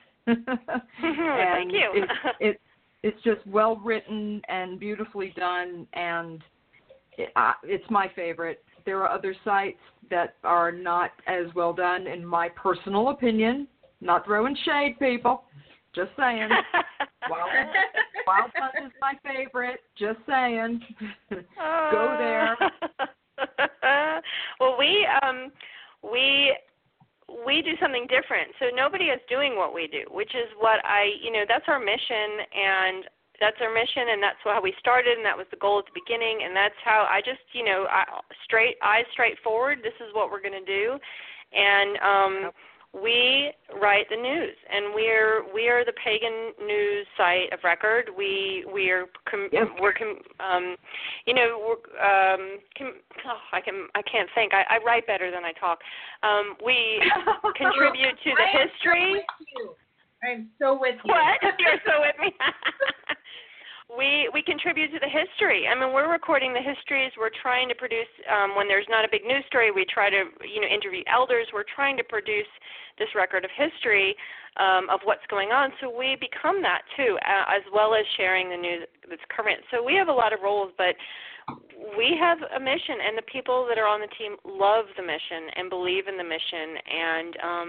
Thank you. It, it, it's just well written and beautifully done, and it, uh, it's my favorite. There are other sites that are not as well done, in my personal opinion. Not throwing shade, people. Just saying. Wild, Wild Hunt is my favorite. Just saying. Go there. Well, we um, we we do something different. So nobody is doing what we do, which is what I, you know, that's our mission, and that's our mission, and that's how we started, and that was the goal at the beginning, and that's how I just, you know, I, straight eyes straight forward. This is what we're going to do, and um, we write the news, and we're we are the pagan news site of record. We we are com, Yes. we're com, um, you know we're, um, com, oh, I can I can't think. I, I write better than I talk. Um, we contribute to the I am history. So with you. I'm so with you. What? You're so with me. We we contribute to the history. I mean, we're recording the histories. We're trying to produce, um, when there's not a big news story, we try to, you know, interview elders. We're trying to produce this record of history um, of what's going on. So we become that, too, uh, as well as sharing the news that's current. So we have a lot of roles, but we have a mission, and the people that are on the team love the mission and believe in the mission. And um,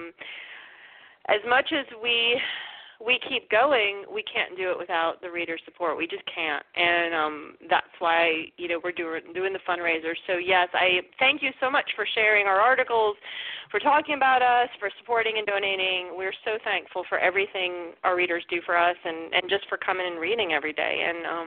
as much as we... we keep going, we can't do it without the reader support. We just can't. And um, that's why, you know, we're doing, doing the fundraiser. So, yes, I thank you so much for sharing our articles, for talking about us, for supporting and donating. We're so thankful for everything our readers do for us, and, and just for coming and reading every day. And um,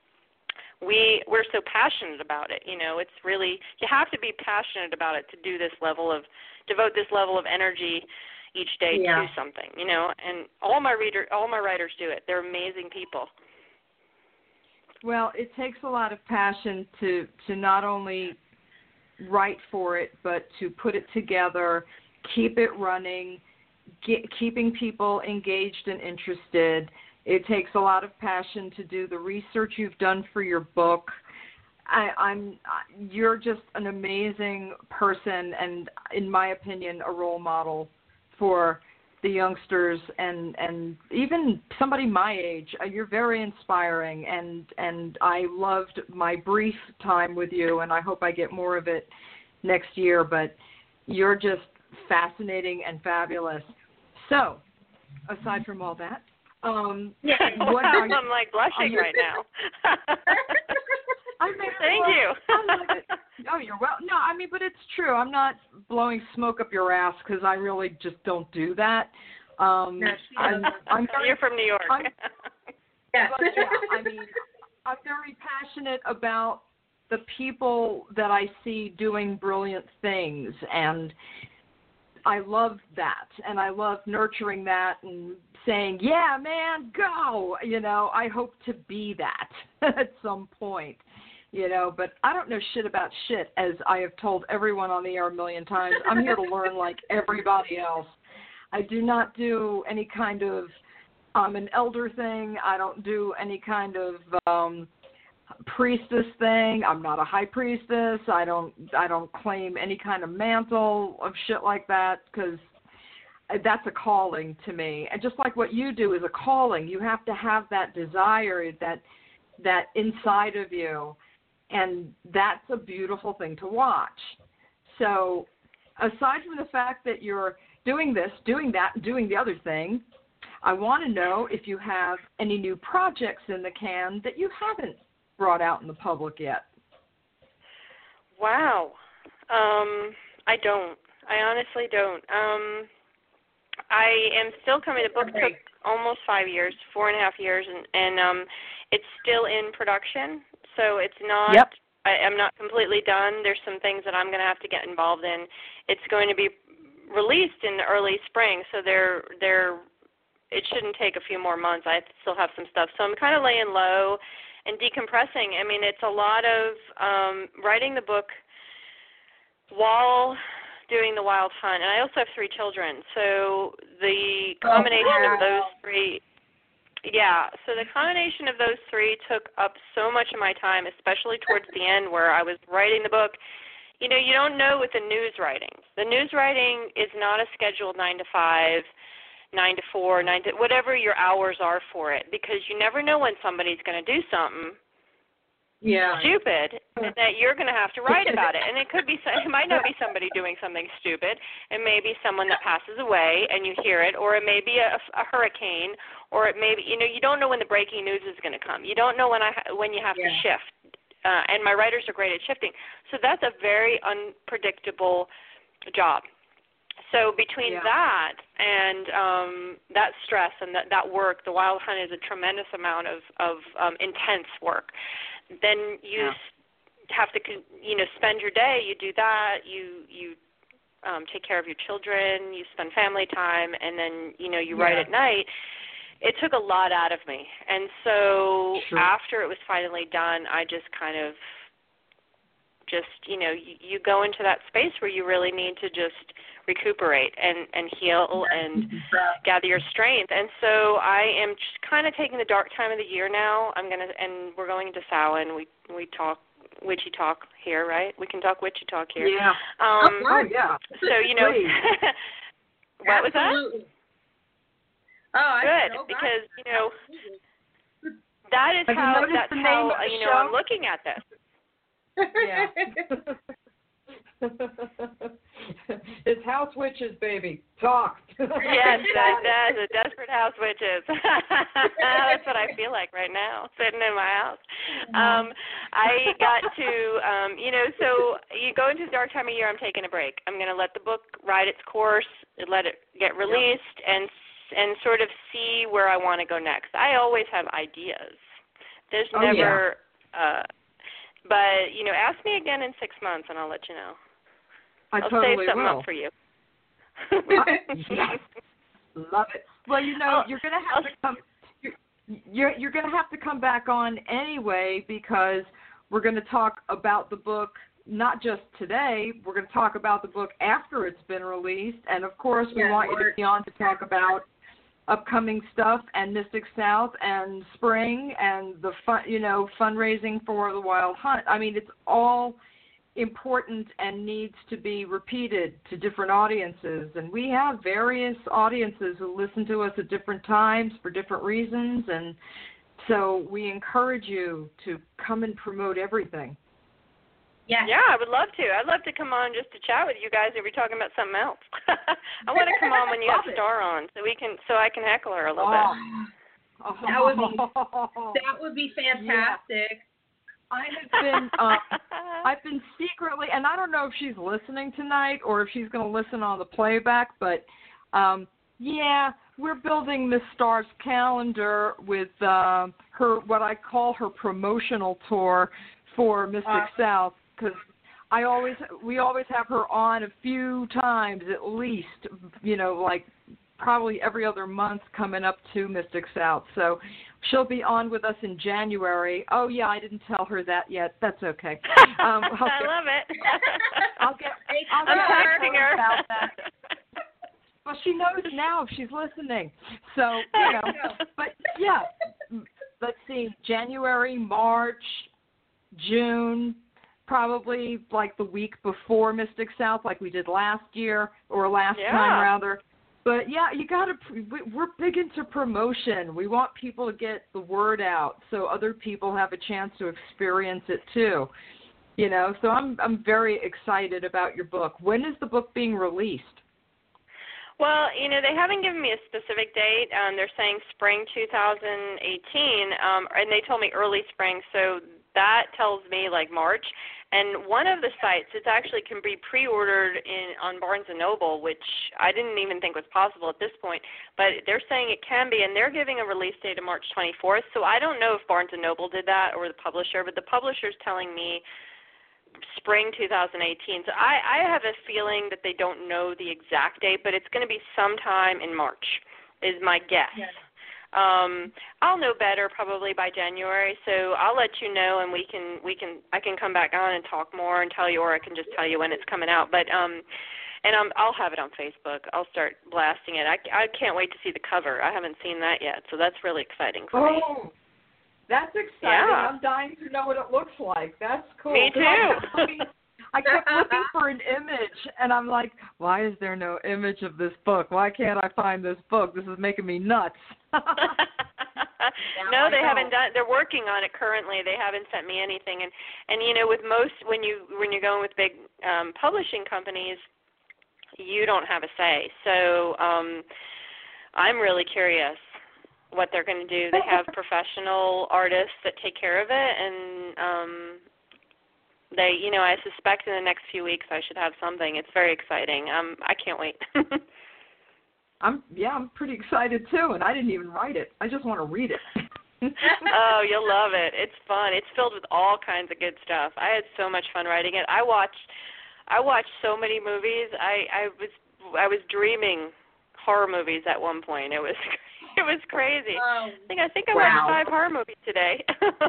we, we're so passionate about it. You know, it's really, you have to be passionate about it to do this level of, devote this level of energy each day Yeah. to something, you know, and all my reader, all my writers do it. They're amazing people. Well, it takes a lot of passion to, to not only write for it, but to put it together, keep it running, get, keeping people engaged and interested. It takes a lot of passion to do the research you've done for your book. I, I'm, you're just an amazing person, and in my opinion, a role model for the youngsters and, and even somebody my age. You're very inspiring, and, and I loved my brief time with you, and I hope I get more of it next year, but you're just fascinating and fabulous. So, aside from all that, um, yeah, what wow, are you, I'm like blushing you, right now. I mean, Thank well, you. I love it. Oh, you're well. No, I mean, but it's true. I'm not blowing smoke up your ass because I really just don't do that. Um, No, I'm, I'm very, You're from New York. I'm, Yes. but yeah, I mean, I'm very passionate about the people that I see doing brilliant things, and I love that, and I love nurturing that and saying, yeah, man, go, you know, I hope to be that at some point, you know, but I don't know shit about shit, as I have told everyone on the air a million times. I'm here to learn like everybody else. I do not do any kind of, um, an elder thing. I don't do any kind of, um, priestess thing. I'm not a high priestess. I don't I don't claim any kind of mantle of shit like that, because that's a calling to me. And just like what you do is a calling, you have to have that desire that that inside of you, and that's a beautiful thing to watch. So aside from the fact that you're doing this, doing that, doing the other thing, I want to know if you have any new projects in the can that you haven't brought out in the public yet. Wow. Um, I don't. I honestly don't. Um, I am still coming. The book took almost five years, four and a half years, and, and um, it's still in production. So it's not. Yep. I, I'm not completely done. There's some things that I'm going to have to get involved in. It's going to be released in the early spring, so they're they're. It shouldn't take a few more months. I still have some stuff, so I'm kind of laying low and decompressing. I mean, it's a lot of um, writing the book while doing the Wild Hunt, and I also have three children. So the combination oh, wow. of those three, yeah. So the combination of those three took up so much of my time, especially towards the end where I was writing the book. You know, you don't know with the news writing. The news writing is not a scheduled nine to five. nine to four, nine to whatever your hours are for it, because you never know when somebody's going to do something yeah. stupid and that you're going to have to write about it. And it could be, it might not be somebody doing something stupid. It may be someone that passes away and you hear it, or it may be a, a hurricane, or it may be, you know, you don't know when the breaking news is going to come. You don't know when I when you have yeah. to shift. Uh, and my writers are great at shifting. So that's a very unpredictable job. So between yeah. that and um, that stress and that, that work, the Wild Hunt is a tremendous amount of, of um, intense work. Then you yeah. have to, you know, spend your day. You do that. You you um, take care of your children. You spend family time, and then you know you yeah. write at night. It took a lot out of me, and so sure. after it was finally done, I just kind of just you know you, you go into that space where you really need to just recuperate and, and heal and gather your strength. And so I am just kind of taking the dark time of the year now. I'm gonna and we're going into Samhain. We we talk witchy talk here, right? We can talk witchy talk here. Yeah. Um, oh, yeah. So you know, what was that? Oh, I good know, because you know that is Have how you that's the how name of the you know show? I'm looking at this. Yeah. It's House Witches, baby. Talk. Yes, that, that is a desperate house witches. That's what I feel like right now, sitting in my house. Um, I got to, um, you know, so you go into the dark time of year, I'm taking a break. I'm going to let the book ride its course, let it get released, yep. and and sort of see where I want to go next. I always have ideas. There's oh, never, yeah. uh, but, you know, ask me again in six months, and I'll let you know. I I'll totally save something will. up for you. Yes. Love it. Well, you know, I'll, you're going to have I'll, to come. You're you're, you're going to have to come back on anyway, because we're going to talk about the book not just today. We're going to talk about the book after it's been released. And, of course, we yeah, want you to be on to talk about upcoming stuff and Mystic South and spring and the fun, you know, fundraising for the Wild Hunt. I mean, it's all important and needs to be repeated to different audiences. And we have various audiences who listen to us at different times for different reasons. And so we encourage you to come and promote everything. Yeah. Yeah, I would love to. I'd love to come on just to chat with you guys if we're talking about something else. I want to come on when you have Star on, so we can, so I can heckle her a little oh. bit. That would be that would be fantastic. Yeah. I have been uh, I've been secretly, and I don't know if she's listening tonight or if she's going to listen on the playback, but um, yeah, we're building Miss Star's calendar with uh, her what I call her promotional tour for Mystic uh, South. Because I always, we always have her on a few times at least, you know, like probably every other month coming up to Mystic South. So she'll be on with us in January. Oh, yeah, I didn't tell her that yet. That's okay. Um, I get, love it. I'll get, I'll I'm get texting her. About that. Well, she knows now if she's listening. So, you know, but yeah, let's see, January, March, June, probably like the week before Mystic South, like we did last year, or last yeah. time rather. But yeah, you got to. We're big into promotion. We want people to get the word out so other people have a chance to experience it too. You know, so I'm I'm very excited about your book. When is the book being released? Well, you know, they haven't given me a specific date. Um, they're saying spring two thousand eighteen, um, and they told me early spring, so that tells me like March. And one of the sites, it actually can be pre-ordered in on Barnes and Noble, which I didn't even think was possible at this point. But they're saying it can be, and they're giving a release date of March twenty-fourth. So I don't know if Barnes and Noble did that or the publisher, but the publisher's telling me spring two thousand eighteen. So I, I have a feeling that they don't know the exact date, but it's going to be sometime in March is my guess. Yeah. Um, I'll know better probably by January, so I'll let you know, and we can we can I can come back on and talk more and tell you, or I can just tell you when it's coming out. But um, and um, I'll have it on Facebook. I'll start blasting it. I, I can't wait to see the cover. I haven't seen that yet, so that's really exciting for oh, me. Oh, that's exciting! Yeah. I'm dying to know what it looks like. That's cool. Me too. I kept looking for an image, and I'm like, why is there no image of this book? Why can't I find this book? This is making me nuts. No, they haven't done. They're working on it currently. They haven't sent me anything, and and you know, with most when you when you're going with big um, publishing companies, you don't have a say. So um, I'm really curious what they're going to do. They have professional artists that take care of it, and um, they, you know, I suspect in the next few weeks I should have something. It's very exciting. Um, I can't wait. I'm yeah, I'm pretty excited too, and I didn't even write it. I just want to read it. Oh, you'll love it. It's fun. It's filled with all kinds of good stuff. I had so much fun writing it. I watched, I watched so many movies. I, I was, I was dreaming horror movies at one point. It was, it was crazy. Um, I think I think I wow. watched five horror movies today.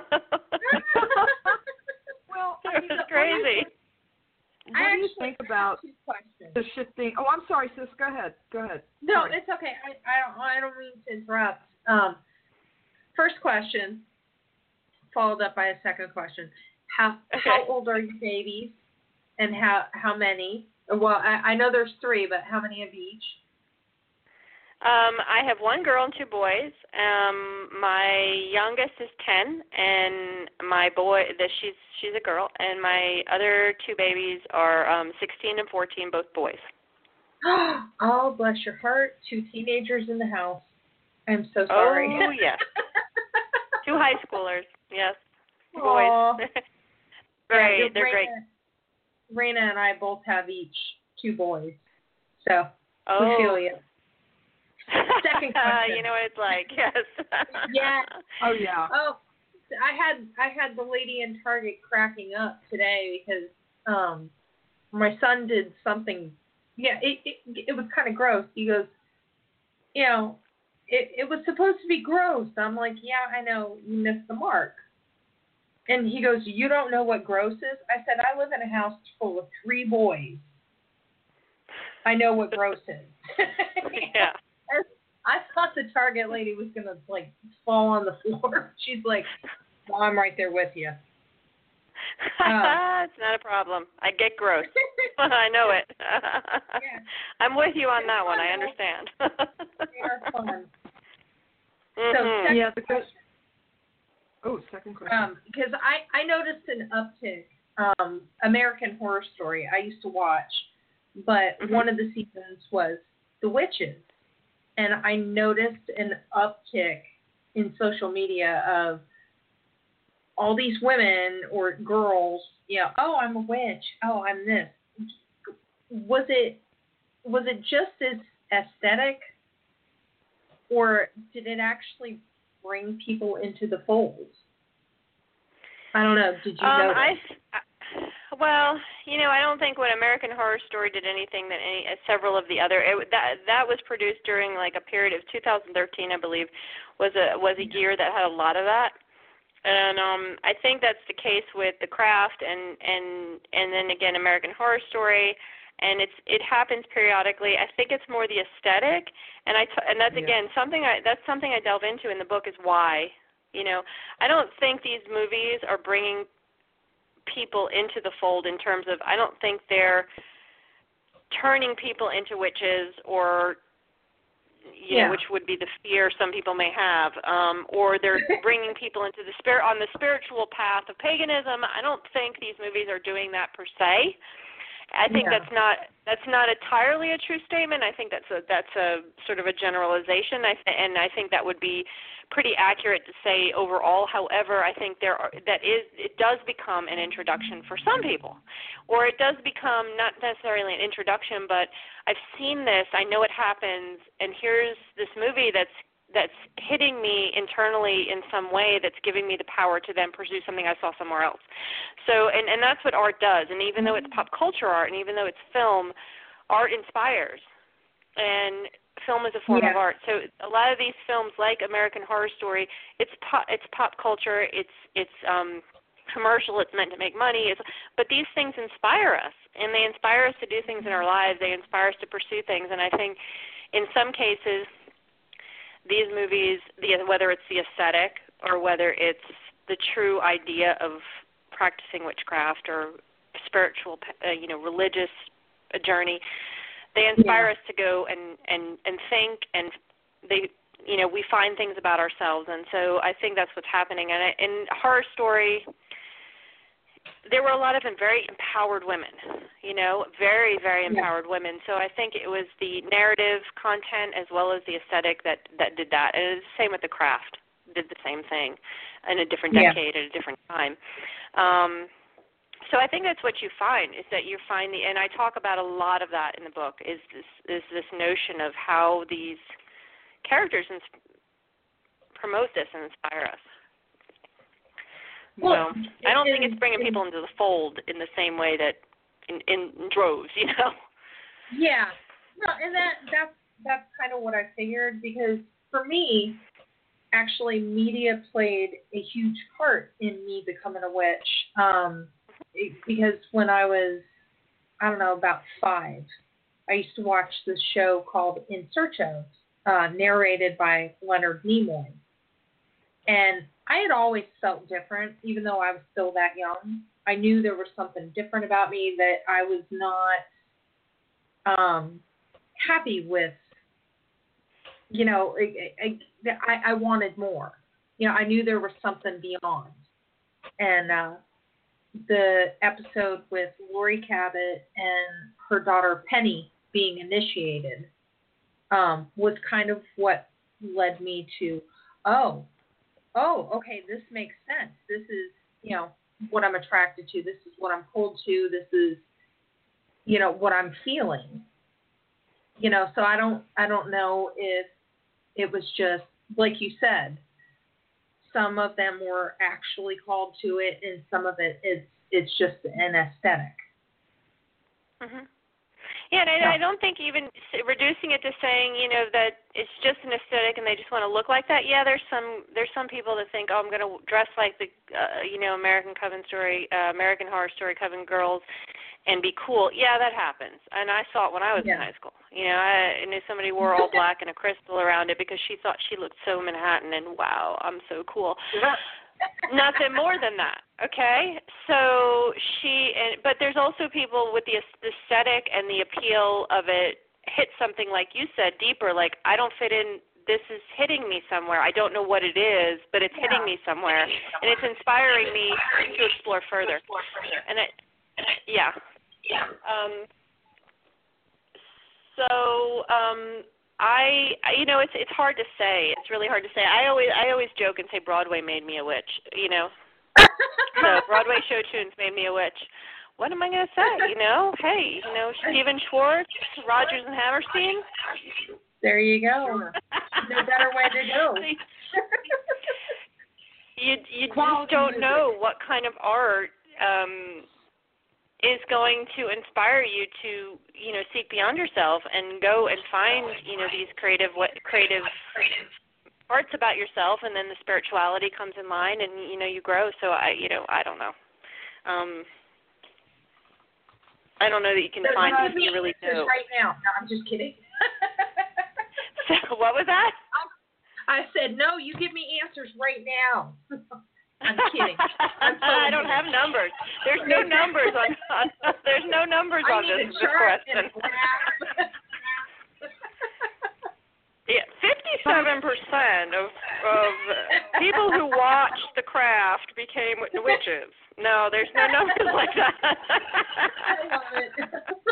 Well, it was crazy. What do you think about the shifting? Oh, I'm sorry, sis. Go ahead. Go ahead. No, sorry. it's okay. I, I don't. I don't mean to interrupt. Um, first question, followed up by a second question. How okay. how old are your babies, and how how many? Well, I, I know there's three, but how many of each? Um, I have one girl and two boys. Um, my youngest is ten, and my boy, the, she's she's a girl, and my other two babies are um, sixteen and fourteen, both boys. Oh, bless your heart! Two teenagers in the house. I'm so sorry. Oh yes, two high schoolers. Yes, Aww. boys. Great, yeah, they're Raina, great. Raina and I both have each two boys, so Oh. we feel you. Second question. You know what it's like, yes. Yeah. Oh yeah. Oh, I had I had the lady in Target cracking up today because um my son did something. Yeah, it it, it was kind of gross. He goes, you know, it it was supposed to be gross. I'm like, yeah, I know, you missed the mark. And he goes, you don't know what gross is? I said, I live in a house full of three boys. I know what gross is. Yeah. I thought the Target lady was going to, like, fall on the floor. She's like, well, I'm right there with you. Um, it's not a problem. I get gross. I know it. Yeah. I'm with you on It's that one. fun, I though. understand. They are fun. Mhm. So, second Yeah, the good- question. Oh, second question. Because um, I, I noticed an uptick. Um, American Horror Story, I used to watch, but Mhm. one of the seasons was The Witches. And I noticed an uptick in social media of all these women or girls, you know, oh, I'm a witch. Oh, I'm this. Was it was it just as aesthetic, or did it actually bring people into the fold? I don't know. Did you um, notice? I, I, well, you know, I don't think when American Horror Story did anything that any uh, several of the other it, that that was produced during like a period of two thousand thirteen, I believe, was a was a year that had a lot of that. And um, I think that's the case with The Craft and, and and then again American Horror Story, and it's it happens periodically. I think it's more the aesthetic, and I t- and that's Yeah. again something I that's something I delve into in the book is why. You know, I don't think these movies are bringing people into the fold in terms of I don't think they're turning people into witches or. You Yeah. know, which would be the fear some people may have, um, or they're bringing people into the spirit on the spiritual path of paganism. I don't think these movies are doing that per se. I think Yeah. that's not that's not entirely a true statement. I think that's a that's a sort of a generalization. I th- and I think that would be pretty accurate to say overall. However, I think there are, that is it does become an introduction for some people, or it does become not necessarily an introduction, but I've seen this. I know it happens, and here's this movie that's that's hitting me internally in some way that's giving me the power to then pursue something I saw somewhere else. So, and, and that's what art does. And even though it's pop culture art, and even though it's film, art inspires. And film is a form Yeah. of art. So a lot of these films, like American Horror Story, it's pop, it's pop culture. It's it's um, commercial. It's meant to make money. It's, but these things inspire us, and they inspire us to do things in our lives. They inspire us to pursue things. And I think, in some cases, these movies, the, whether it's the aesthetic or whether it's the true idea of practicing witchcraft or spiritual, uh, you know, religious uh, journey, they inspire Yeah. us to go and, and, and think, and they, you know, we find things about ourselves. And so I think that's what's happening. And in Horror Story, there were a lot of very empowered women, you know, very, very empowered yeah. women. So I think it was the narrative content as well as the aesthetic that, that did that. And it's the same with The Craft, did the same thing in a different decade yeah. at a different time. Um, so I think that's what you find is that you find the, and I talk about a lot of that in the book, is this is this notion of how these characters ins- promote this and inspire us. Well, so I don't in, think it's bringing in, people into the fold in the same way that in, in droves, you know. Yeah, no, and that that's that's kind of what I figured, because for me, actually, media played a huge part in me becoming a witch. Um, it, because when I was, I don't know, about five, I used to watch this show called In Search of, uh, narrated by Leonard Nimoy. And I had always felt different, even though I was still that young. I knew there was something different about me, that I was not um, happy with. You know, I, I, I wanted more. You know, I knew there was something beyond. And uh, the episode with Lori Cabot and her daughter Penny being initiated um, was kind of what led me to, oh, oh, okay, this makes sense. This is, you know, what I'm attracted to. This is what I'm pulled to. This is, you know, what I'm feeling. You know, so I don't, I don't know if it was just, like you said, some of them were actually called to it, and some of it, it's, it's just an aesthetic. Mhm. Yeah, and I, Yeah. I don't think even s- reducing it to saying, you know, that it's just an aesthetic and they just want to look like that. Yeah, there's some there's some people that think, oh, I'm going to dress like the, uh, you know, American Coven story, uh, American Horror Story Coven girls, and be cool. Yeah, that happens, and I saw it when I was Yeah. in high school. You know, I knew somebody wore all black and a crystal around it because she thought she looked so Manhattan, and wow, I'm so cool. Nothing more than that, okay? So she, and but there's also people with the aesthetic and the appeal of it hit something like you said, deeper, like I don't fit in, this is hitting me somewhere. I don't know what it is, but it's Yeah. hitting me somewhere, and it's inspiring me to explore further. And it, yeah. Um, so, um, I, you know, it's it's hard to say. It's really hard to say. I always I always joke and say Broadway made me a witch. You know, so Broadway show tunes made me a witch. What am I going to say? You know, hey, you know, Stephen Schwartz, Rodgers and Hammerstein. There you go. No better way to go. you you Quality just don't music. know what kind of art um, is going to inspire you to, you know, seek beyond yourself and go and find, you know, these creative creative parts about yourself, and then the spirituality comes in line, and you know, you grow. So I, you know, I don't know. Um, I don't know that you can So find give something me you really answers do. right now. No, I'm just kidding. So what was that? I said, no, you give me answers right now. I'm kidding. I'm I don't have numbers. There's no numbers on, on there's no numbers I on need this, a this chart and question. a graph. Yeah, fifty-seven percent of of people who watched The Craft became witches. No, there's no numbers like that. I love it.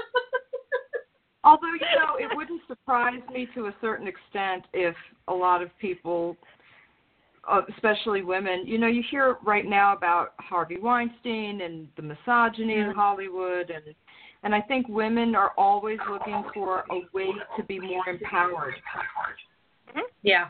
Although, you know, it wouldn't surprise me to a certain extent if a lot of people, uh, especially women, you know, you hear right now about Harvey Weinstein and the misogyny in Hollywood, and and I think women are always looking for a way to be more empowered. Yeah.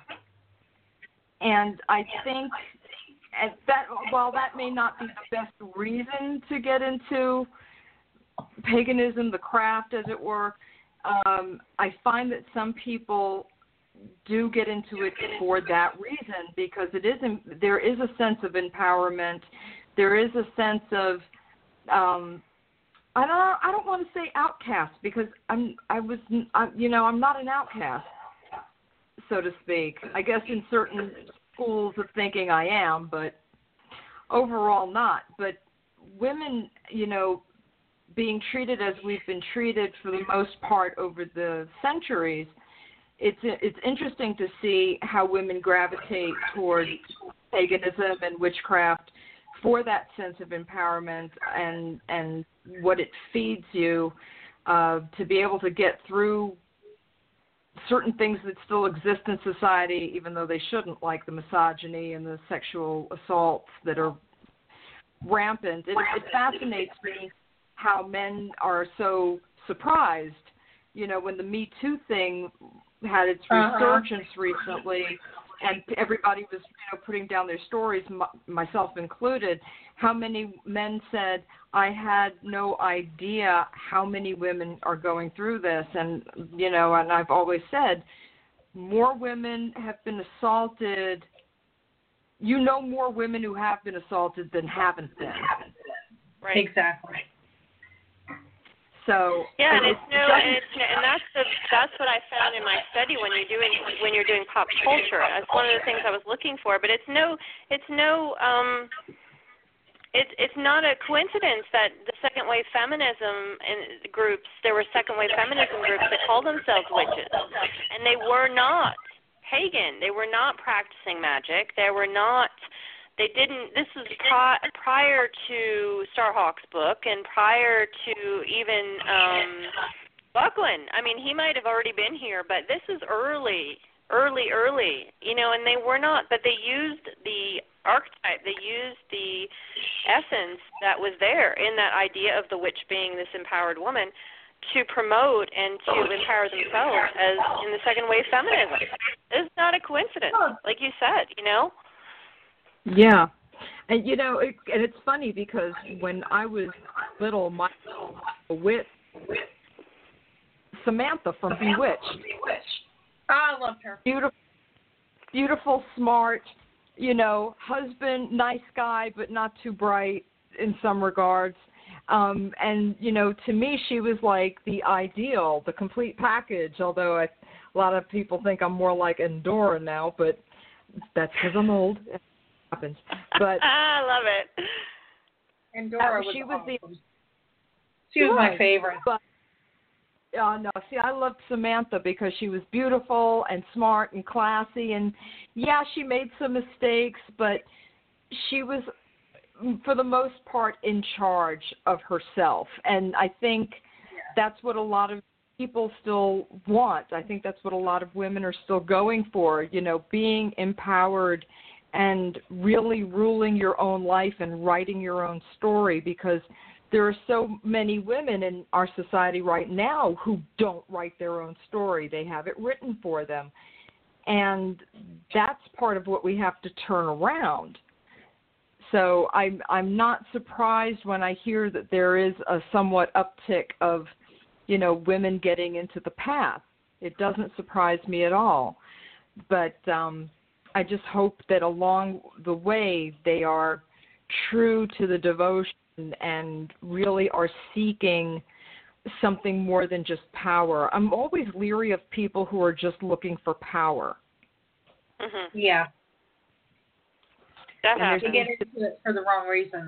And I think and that while that may not be the best reason to get into paganism, the craft, as it were, um, I find that some people do get into it for that reason, because it is there is a sense of empowerment. There is a sense of um, I don't I don't want to say outcast, because I'm I was I, you know I'm not an outcast, so to speak. I guess in certain schools of thinking I am, but overall not. But women, you know, being treated as we've been treated for the most part over the centuries, it's it's interesting to see how women gravitate toward paganism and witchcraft for that sense of empowerment and and what it feeds you, uh, to be able to get through certain things that still exist in society, even though they shouldn't, like the misogyny and the sexual assaults that are rampant. It, it fascinates me how men are so surprised, you know, when the Me Too thing had its resurgence uh-huh. recently, and everybody was, you know, putting down their stories, m- myself included, how many men said, I had no idea how many women are going through this. And, you know, and I've always said, more women have been assaulted. You know more women who have been assaulted than haven't been. Right. Exactly. So yeah, and it's no, and, it's, and that's the that's what I found in my study when you're doing when you're doing pop culture. That's one of the things I was looking for. But it's no, it's no, um, it's it's not a coincidence that the second wave feminism and groups, there were second wave feminism groups that called themselves witches, and they were not pagan. They were not practicing magic. They were not. They didn't, this was pri- prior to Starhawk's book and prior to even um, Buckland. I mean, he might have already been here, but this is early, early, early, you know, and they were not, but they used the archetype, they used the essence that was there in that idea of the witch being this empowered woman to promote and to empower themselves as in the second wave feminism. It's not a coincidence, like you said, you know. Yeah, and you know, it, and it's funny because when I was little, my wit Samantha from Bewitched. I loved her. Beautiful, beautiful, smart, you know, husband, nice guy, but not too bright in some regards. Um, and, you know, to me, she was like the ideal, the complete package, although I, a lot of people think I'm more like Endora now, but that's because I'm old. It happens. But I love it. And Dora uh, was she was awesome. the She was my favorite. But, uh, no, see, I loved Samantha because she was beautiful and smart and classy. And, yeah, she made some mistakes, but she was, for the most part, in charge of herself. And I think yeah. that's what a lot of people still want. I think that's what a lot of women are still going for, you know, being empowered and really ruling your own life and writing your own story, because there are so many women in our society right now who don't write their own story. They have it written for them. And that's part of what we have to turn around. So I'm, I'm not surprised when I hear that there is a somewhat uptick of, you know, women getting into the path. It doesn't surprise me at all. But um, I just hope that along the way they are true to the devotion and really are seeking something more than just power. I'm always leery of people who are just looking for power. Mm-hmm. Yeah. That happens. They get into it for the wrong reasons.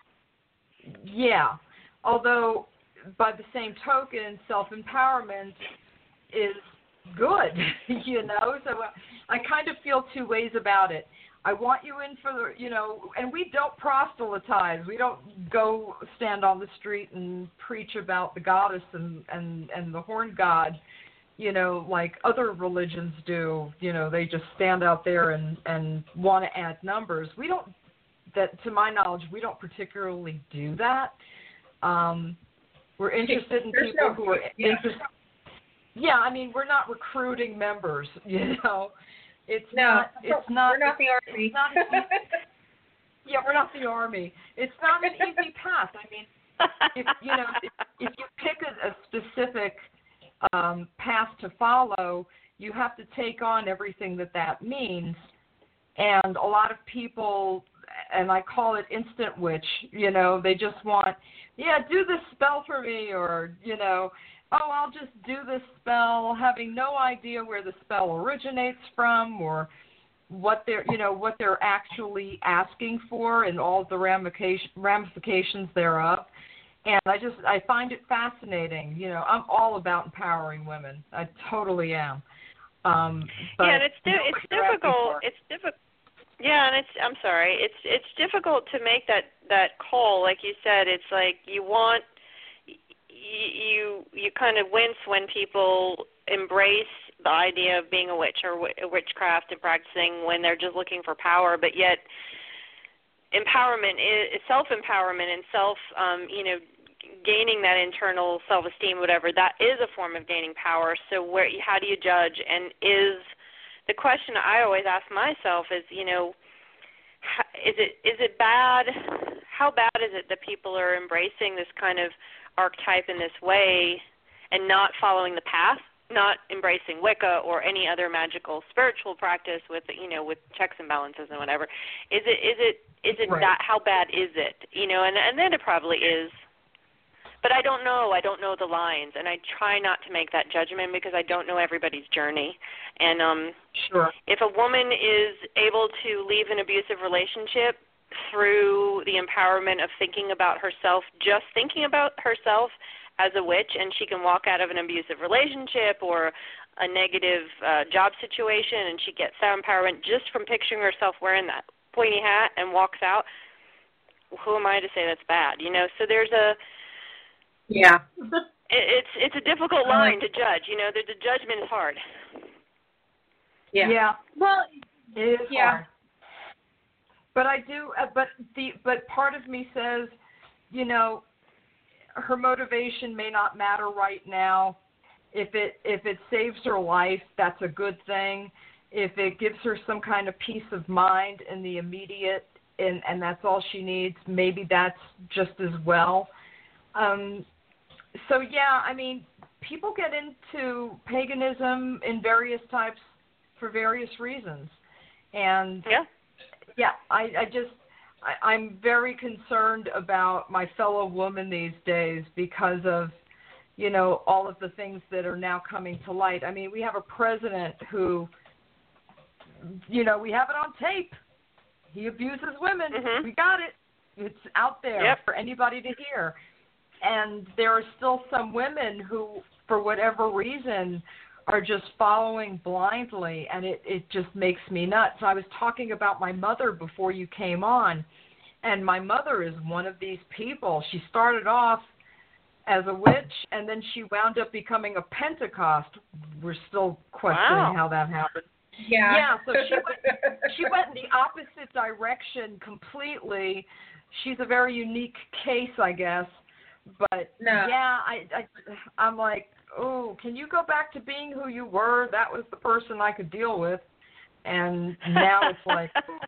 Yeah. Although, by the same token, self-empowerment is good, you know? So I kind of feel two ways about it. I want you in for the, you know, and we don't proselytize. We don't go stand on the street and preach about the goddess and, and, and the horn god, you know, like other religions do. You know, they just stand out there and, and want to add numbers. We don't, that to my knowledge, we don't particularly do that. Um, we're interested in There's people no, who are yeah. interested. Yeah, I mean, we're not recruiting members, you know. It's no, not. It's not. We're not the army. It's not an easy, yeah, we're not the army. It's not an easy path. I mean, if you know, if, if you pick a, a specific um, path to follow, you have to take on everything that that means. And a lot of people, and I call it instant witch. You know, they just want, yeah, do this spell for me, or you know. Oh, I'll just do this spell, having no idea where the spell originates from or what they're, you know, what they're actually asking for and all the ramification, ramifications thereof. And I just, I find it fascinating. You know, I'm all about empowering women. I totally am. Um, but yeah, and it's di- it's difficult. It's difficult. Yeah, and it's I'm sorry. It's it's difficult to make that that call. Like you said, it's like you want. You you kind of wince when people embrace the idea of being a witch or w- witchcraft and practicing when they're just looking for power, but yet empowerment is self-empowerment and self, um, you know, gaining that internal self-esteem, whatever, that is a form of gaining power. So where how do you judge? And is the question I always ask myself is, you know, is it is it bad? How bad is it that people are embracing this kind of archetype in this way and not following the path, not embracing Wicca or any other magical spiritual practice with, you know, with checks and balances and whatever? Is it is it is it right. that how bad is it? You know, and and then it probably is. But I don't know. I don't know the lines, and I try not to make that judgment because I don't know everybody's journey. And um, sure. if a woman is able to leave an abusive relationship through the empowerment of thinking about herself, just thinking about herself as a witch, and she can walk out of an abusive relationship or a negative uh, job situation, and she gets that empowerment just from picturing herself wearing that pointy hat and walks out, who am I to say that's bad? You know, so there's a yeah. it, it's it's a difficult line to judge. You know, the, the judgment is hard. Yeah. Yeah. Well, it is yeah. hard. But I do, uh, but the, but part of me says, you know, her motivation may not matter right now. If it if it saves her life, that's a good thing. If it gives her some kind of peace of mind in the immediate, and, and that's all she needs, maybe that's just as well. Um, so yeah, I mean, people get into paganism in various types for various reasons, and yeah, yeah, I, I just I, I'm very concerned about my fellow woman these days because of, you know, all of the things that are now coming to light. I mean, we have a president who, you know, we have it on tape. He abuses women. Mm-hmm. We got it. It's out there yep. for anybody to hear. And there are still some women who, for whatever reason, are just following blindly, and it, it just makes me nuts. I was talking about my mother before you came on, and my mother is one of these people. She started off as a witch, and then she wound up becoming a Pentecost. We're still questioning Wow. how that happened. Yeah. Yeah, so she went, she went in the opposite direction completely. She's a very unique case, I guess. But, no. yeah, I, I, I'm like, oh, can you go back to being who you were? That was the person I could deal with. And now it's like,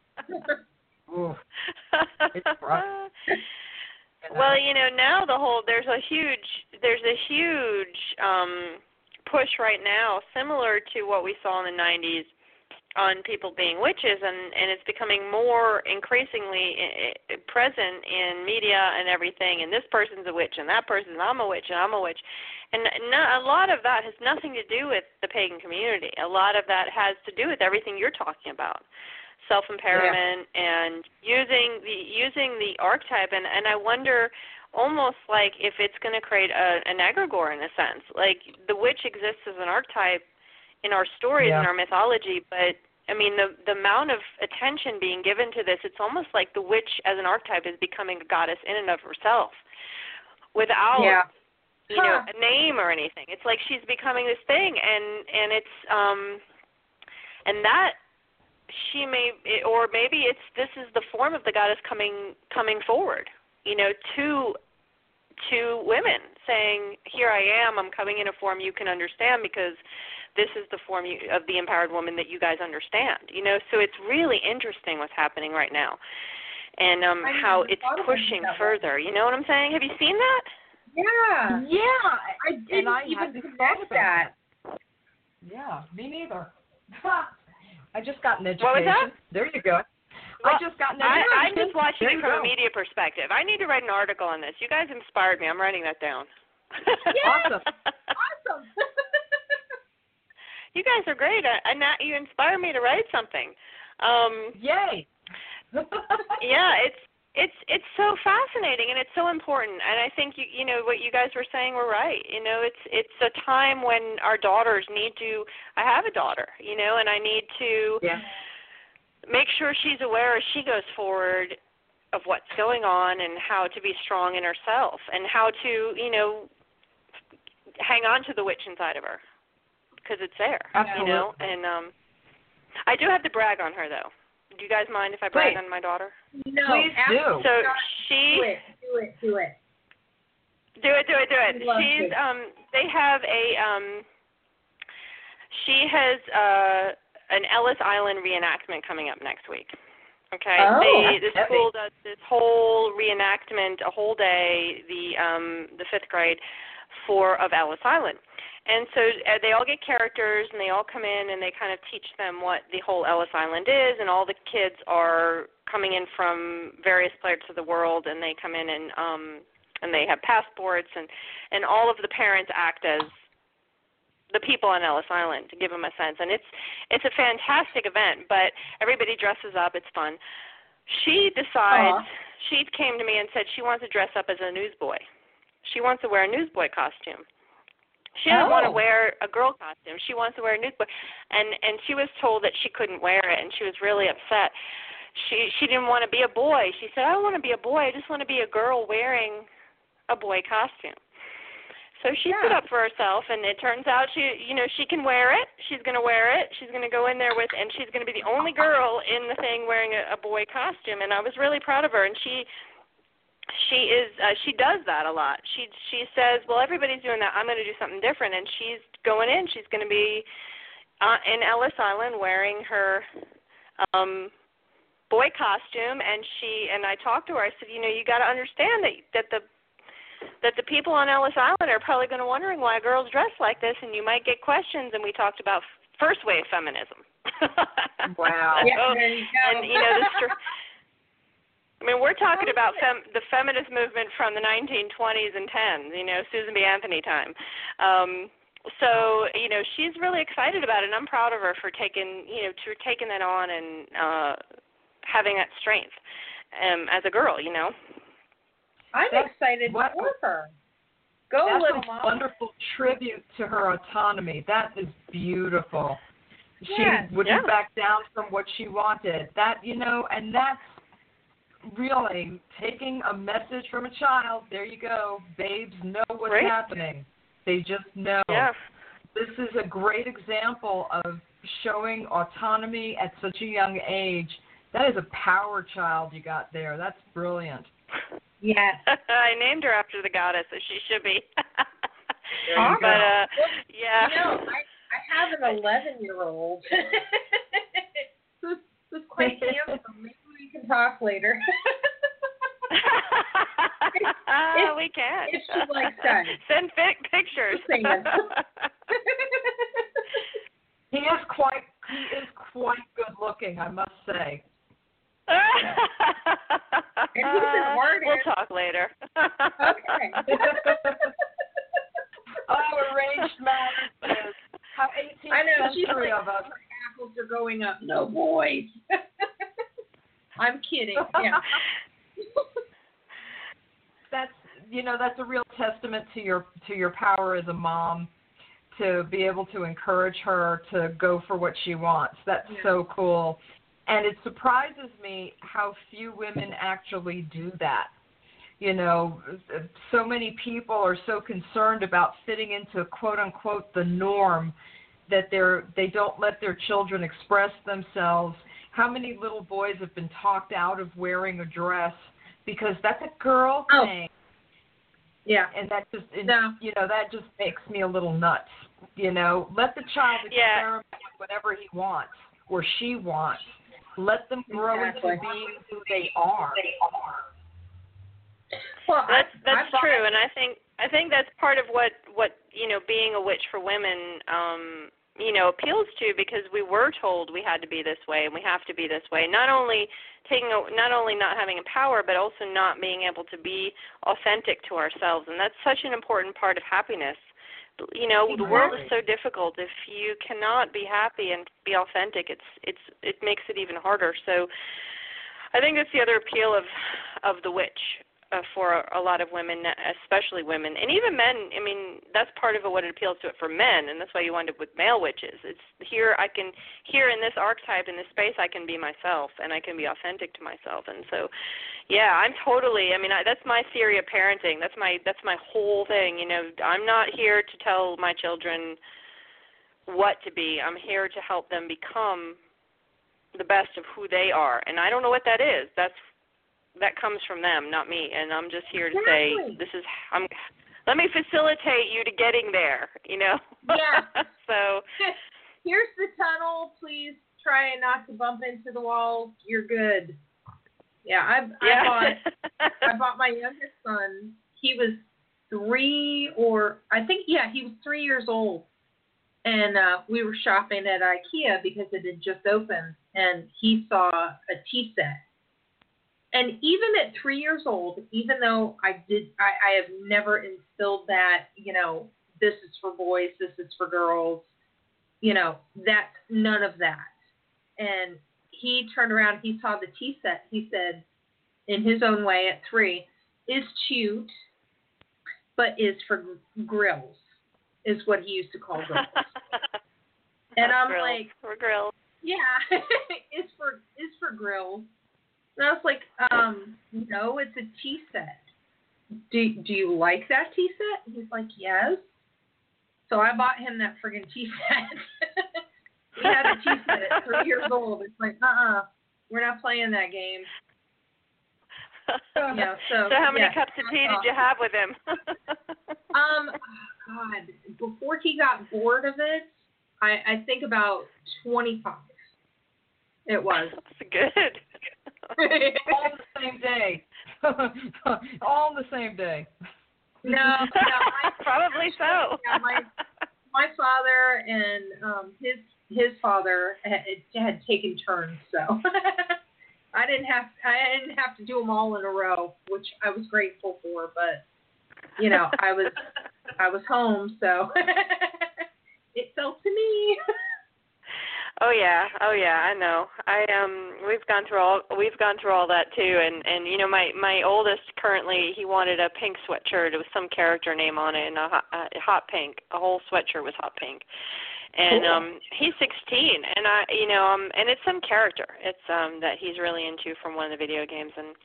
ooh, it's rough. Well, you know, now the whole there's a huge there's a huge um, push right now, similar to what we saw in the nineties, on people being witches, and, and it's becoming more increasingly present in media and everything, and this person's a witch, and that person's, I'm a witch, and I'm a witch. And no, a lot of that has nothing to do with the pagan community. A lot of that has to do with everything you're talking about, self-empowerment yeah. and using the using the archetype. And, and I wonder almost like if it's going to create a, an egregore in a sense. Like the witch exists as an archetype in our stories yeah. and our mythology, but I mean the the amount of attention being given to this, it's almost like the witch as an archetype is becoming a goddess in and of herself without yeah. you know a name or anything. It's like she's becoming this thing, and and it's um and that she may, or maybe it's this is the form of the goddess coming coming forward, you know, to to women, saying, here I am, I'm coming in a form you can understand because this is the form you, of the empowered woman that you guys understand, you know. So it's really interesting what's happening right now, and um, how it's pushing further. You know what I'm saying? Have you seen that? Yeah. Yeah. I didn't I even connect that. that. Yeah, me neither. I just got an education. What was that? There you go. Well, I just got an I, education. I'm just watching there it from go. a media perspective. I need to write an article on this. You guys inspired me. I'm writing that down. Awesome. Awesome. You guys are great. I, I not, you inspire me to write something. Um, Yay. yeah, it's it's it's so fascinating, and it's so important. And I think you you know what you guys were saying were right. You know, it's it's a time when our daughters need to. I have a daughter, you know, and I need to yeah. make sure she's aware as she goes forward of what's going on and how to be strong in herself and how to, you know, hang on to the witch inside of her because it's there, Absolutely. you know. And um, I do have to brag on her, though. Do you guys mind if I brag Please. on my daughter? No, Please do. So she do it, do it, do it. Do it, do it, do it. Love She's it. um they have a um she has uh an Ellis Island reenactment coming up next week. Okay. Oh, they that's the school does this whole reenactment, a whole day, the um the fifth grade for of Ellis Island. And so uh, they all get characters, and they all come in, and they kind of teach them what the whole Ellis Island is, and all the kids are coming in from various parts of the world, and they come in and um, and they have passports, and, and all of the parents act as the people on Ellis Island to give them a sense. And it's it's a fantastic event, but everybody dresses up. It's fun. She decides, Aww. she came to me and said she wants to dress up as a newsboy. She wants to wear a newsboy costume. She doesn't Oh. want to wear a girl costume. She wants to wear a newsboy. And and she was told that she couldn't wear it, and she was really upset. She she didn't want to be a boy. She said, I don't want to be a boy. I just want to be a girl wearing a boy costume. So she Yeah. stood up for herself, and it turns out she, you know, she can wear it. She's going to wear it. She's going to go in there with, and she's going to be the only girl in the thing wearing a, a boy costume. And I was really proud of her. And she she is uh, she does that a lot. She she says, well, everybody's doing that. I'm going to do something different. And she's going in. She's going to be uh, in Ellis Island wearing her um, boy costume. And she and I talked to her. I said, you know, you got to understand that that the that the people on Ellis Island are probably going to wondering why girls dress like this, and you might get questions. And we talked about first wave feminism. Wow. So, Yeah, there you go. and you know, the str- I mean, we're talking about fem- the feminist movement from the nineteen twenties and tens. You know, Susan B. Anthony time. Um, so you know, she's really excited about it, and I'm proud of her for taking you know for taking that on and uh, having that strength um, as a girl. You know. I'm That's excited what- for her. Go, That's little a mom. wonderful tribute to her autonomy. That is beautiful. Yes, she wouldn't yeah. back down from what she wanted. That, you know, and that's really taking a message from a child. There you go. Babes know what's Right. happening. They just know. Yeah. This is a great example of showing autonomy at such a young age. That is a power child you got there. That's brilliant. Yes. I named her after the goddess, so she should be. There you Awesome. go. But uh, yeah. You know, I, I have an eleven-year-old who's, who's quite handsome. Maybe we can talk later. Uh, we can. if she likes that. Send pic- pictures. Just saying. He is quite he is quite good looking, I must say. And he's an artist. We'll talk later. Okay. Oh, arranged marriages. How eighteenth I know, she's century like, of us. her apples are going up. No boys. I'm kidding. Yeah. That's you know that's a real testament to your to your power as a mom, to be able to encourage her to go for what she wants. That's Yeah. so cool, and it surprises me how few women actually do that. You know, so many people are so concerned about fitting into quote unquote the norm that they're they don't let their children express themselves. How many little boys have been talked out of wearing a dress because that's a girl Oh. thing? Yeah. And that just, No. you know, that just makes me a little nuts. You know, let the child Yeah. experiment with whatever he wants or she wants. Let them grow Exactly. into being who they are. Well, That's I, that's I bought- true, and I think I think that's part of what what you know being a witch for women um, you know appeals to, because we were told we had to be this way and we have to be this way. Not only taking a, not only not having a power, but also not being able to be authentic to ourselves, and that's such an important part of happiness. You know, the world is so difficult. If you cannot be happy and be authentic, it's it's it makes it even harder. So I think that's the other appeal of of the witch uh, for a, a lot of women, especially women, and even men. I mean, that's part of it, what it appeals to it for men, and that's why you wind up with male witches. It's here I can here in this archetype, in this space, I can be myself and I can be authentic to myself. And so, yeah, I'm totally. I mean, I, that's my theory of parenting. That's my that's my whole thing. You know, I'm not here to tell my children what to be. I'm here to help them become the best of who they are, and I don't know what that is. That's that comes from them, not me. And I'm just here to Exactly. say, this is I'm. Let me facilitate you to getting there. You know. Yeah. So. Here's the tunnel. Please try not to bump into the wall. You're good. Yeah, I, I Yeah. bought I bought my youngest son. He was three, or I think yeah, he was three years old, and uh, we were shopping at IKEA because it had just opened, and he saw a tea set. And even at three years old, even though I did, I, I have never instilled that, you know, this is for boys, this is for girls, you know, that's none of that. And he turned around, he saw the tea set. He said, in his own way at three, is cute, but is for gr- grills, is what he used to call girls. And I'm grills. like, we're grills. yeah, it's for is for grills. And I was like, um, no, it's a tea set. Do do you like that tea set? And he's like, yes. So I bought him that friggin' tea set. We had a tea set at three years old. It's like, uh-uh, we're not playing that game. Yeah, so, so how many yeah, cups of tea did you have with him? Um, oh God, before he got bored of it, I, I think about twenty-five. It was. That's good. All the same day. All the same day. No, no, my, Probably so. Yeah, my my father and um, his his father had, had taken turns, so I didn't have I didn't have to do them all in a row, which I was grateful for. But you know, I was I was home, so it fell to me. Oh yeah, oh yeah, I know. I um, we've gone through all we've gone through all that too, and and you know, my my oldest currently, he wanted a pink sweatshirt. It was some character name on it, and a hot, a hot pink. A whole sweatshirt was hot pink, and Cool. um, he's sixteen, and I, you know, um, and it's some character. It's um that he's really into from one of the video games, and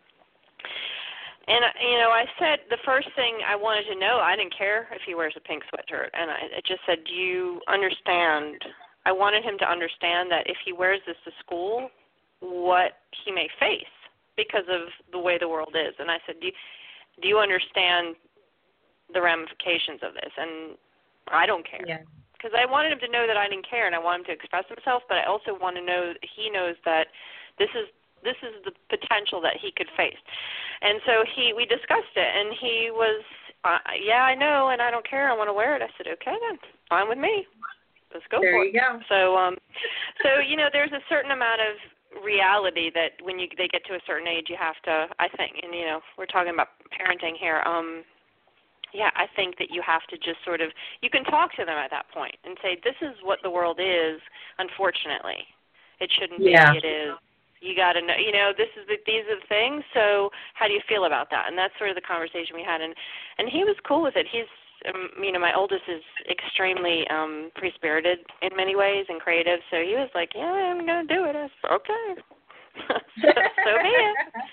and you know, I said the first thing I wanted to know. I didn't care if he wears a pink sweatshirt, and I, I just said, do you understand? I wanted him to understand that if he wears this to school, what he may face because of the way the world is. And I said, do you, do you understand the ramifications of this? And I don't care. Yeah. Because I wanted him to know that I didn't care, and I want him to express himself, but I also want to know that he knows that this is this is the potential that he could face. And so he we discussed it, and he was, uh, yeah, I know, and I don't care. I want to wear it. I said, okay, then, fine with me. Let's go There for you it. go. So, um, so you know, there's a certain amount of reality that when you they get to a certain age, you have to. I think, and you know, we're talking about parenting here. Um, yeah, I think that you have to just sort of you can talk to them at that point and say, this is what the world is. Unfortunately, it shouldn't Yeah. be. It is. You got to know. You know, this is the, these are the things. So, how do you feel about that? And that's sort of the conversation we had. And and he was cool with it. He's Um, you know, my oldest is extremely um, free-spirited in many ways and creative, so he was like, yeah, I'm going to do it. I said, okay. so, so be it.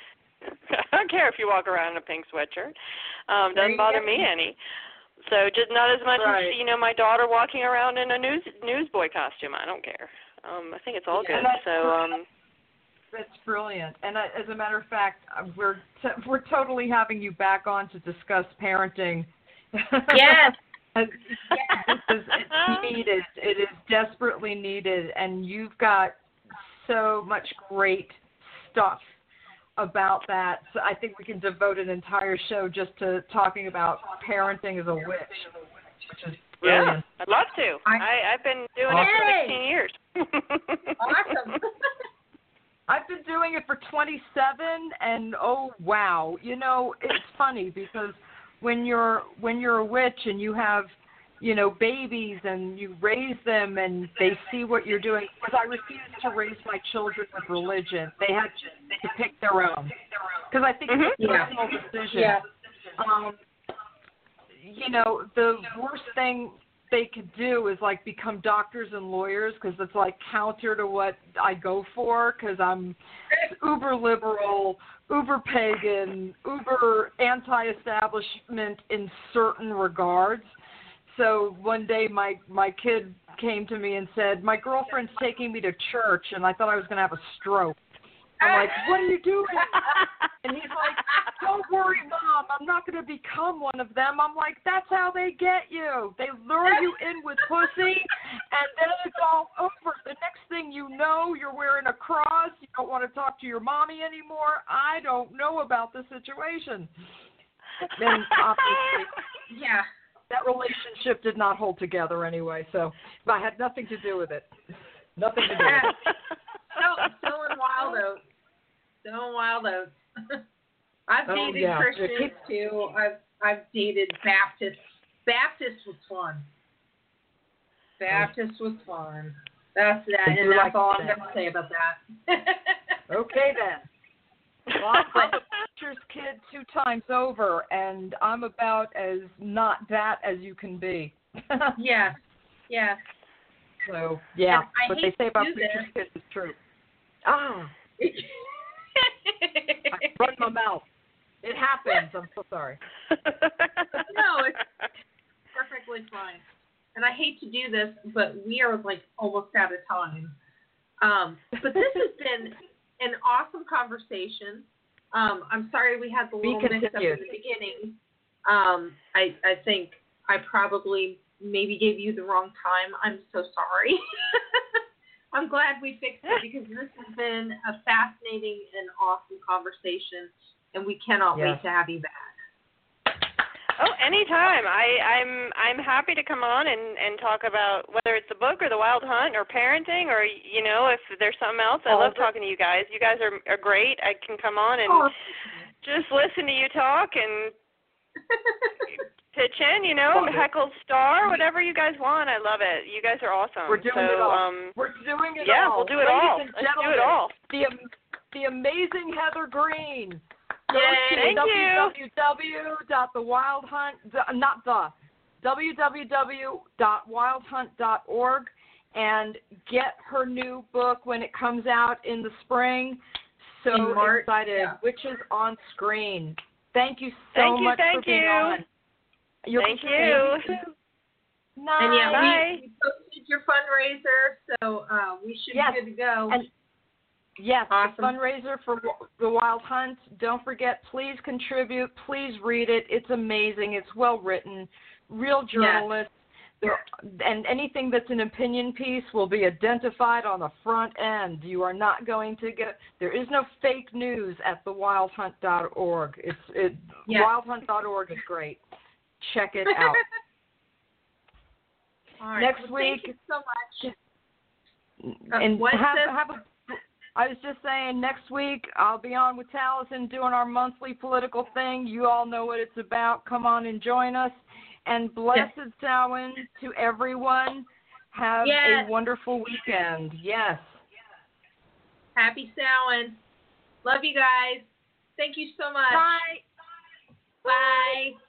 I don't care if you walk around in a pink sweatshirt. Um, doesn't bother me any. So just not as much Right. as, you know, my daughter walking around in a news newsboy costume. I don't care. Um, I think it's all Yeah, good. that's So, um, That's brilliant. And uh, as a matter of fact, uh, we're t- we're totally having you back on to discuss parenting. Yes. This is, it's needed. It is desperately needed, and you've got so much great stuff about that. So I think we can devote an entire show just to talking about parenting as a witch, which is brilliant. yeah, I'd love to. I- I, I've been doing it for sixteen years. Awesome. I've been doing it for twenty-seven, and oh wow, you know, it's funny because when you're when you're a witch and you have, you know, babies and you raise them and they see what you're doing. Because I refused to raise my children with religion. They had to pick their own. Because I think Mhm. it's a personal decision. Yeah. Um, you know, the worst thing they could do is like become doctors and lawyers because it's like counter to what I go for because I'm uber liberal, uber pagan, uber anti-establishment in certain regards. So one day my my kid came to me and said, my girlfriend's taking me to church, and I thought I was going to have a stroke. I'm like, what are you doing? And he's like, don't worry, Mom, I'm not going to become one of them. I'm like, that's how they get you. They lure you in with pussy, and then it's all over. The next thing you know, you're wearing a cross. You don't want to talk to your mommy anymore. I don't know about the situation. And obviously, Yeah. that relationship did not hold together anyway, so I had nothing to do with it. Nothing to do with it. Still, still in wild oats. Still in wild oats. I've Oh, dated yeah. Christians too. I've I've dated Baptists. Baptist was fun. Baptist was fun. That's that, I and do that's like all I'm that. gonna say about that. Okay, then. Well, I'm a preacher's kid two times over, and I'm about as not that as you can be. Yeah, yeah. So, yeah, And I what hate they say to about do preacher's this. kids is true. Ah, I run my mouth. It happens. I'm so sorry. No, it's perfectly fine. And I hate to do this, but we are like almost out of time. Um, but this has been an awesome conversation. Um, I'm sorry we had the Be little mix up in continued. the beginning. Um, I, I think I probably maybe gave you the wrong time. I'm so sorry. I'm glad we fixed it because this has been a fascinating and awesome conversation, and we cannot Yes. wait to have you back. Oh, anytime. I, I'm I'm happy to come on and, and talk about whether it's the book or the Wild Hunt or parenting or, you know, if there's something else. I love talking to you guys. You guys are, are great. I can come on and Oh. just listen to you talk and pitch in, you know, heckle star, whatever you guys want. I love it. You guys are awesome. We're doing so, it all. Um, We're doing it yeah, all. we'll do it Ladies all. And Let's do gentlemen, it all. The, the amazing Heather Green. Go Yay, to thank w you. w w dot the wild hunt, not the, w w w dot wild hunt dot org and get her new book when it comes out in the spring. So In March, excited. yeah. Witches on Screen. Thank you so Thank you, much thank for being you. on. You'll Thank be you. Nice. And yeah, Bye. we, we posted your fundraiser, so uh, we should Yes. be good to go. And yes, Awesome. the fundraiser for the Wild Hunt. Don't forget, please contribute. Please read it. It's amazing. It's well written. Real journalists. There, and anything that's an opinion piece will be identified on the front end. You are not going to get. There is no fake news at the wild hunt dot org. It's it. Yes. wild hunt dot org is great. Check it out. All right. Next well, week. Thank you so much. Uh, and what's have, this? have a, I was just saying, next week I'll be on with Taliesin doing our monthly political thing. You all know what it's about. Come on and join us. And blessed Yes. Samhain to everyone. Have Yes. a wonderful weekend. Yes. Happy Samhain. Love you guys. Thank you so much. Bye. Bye.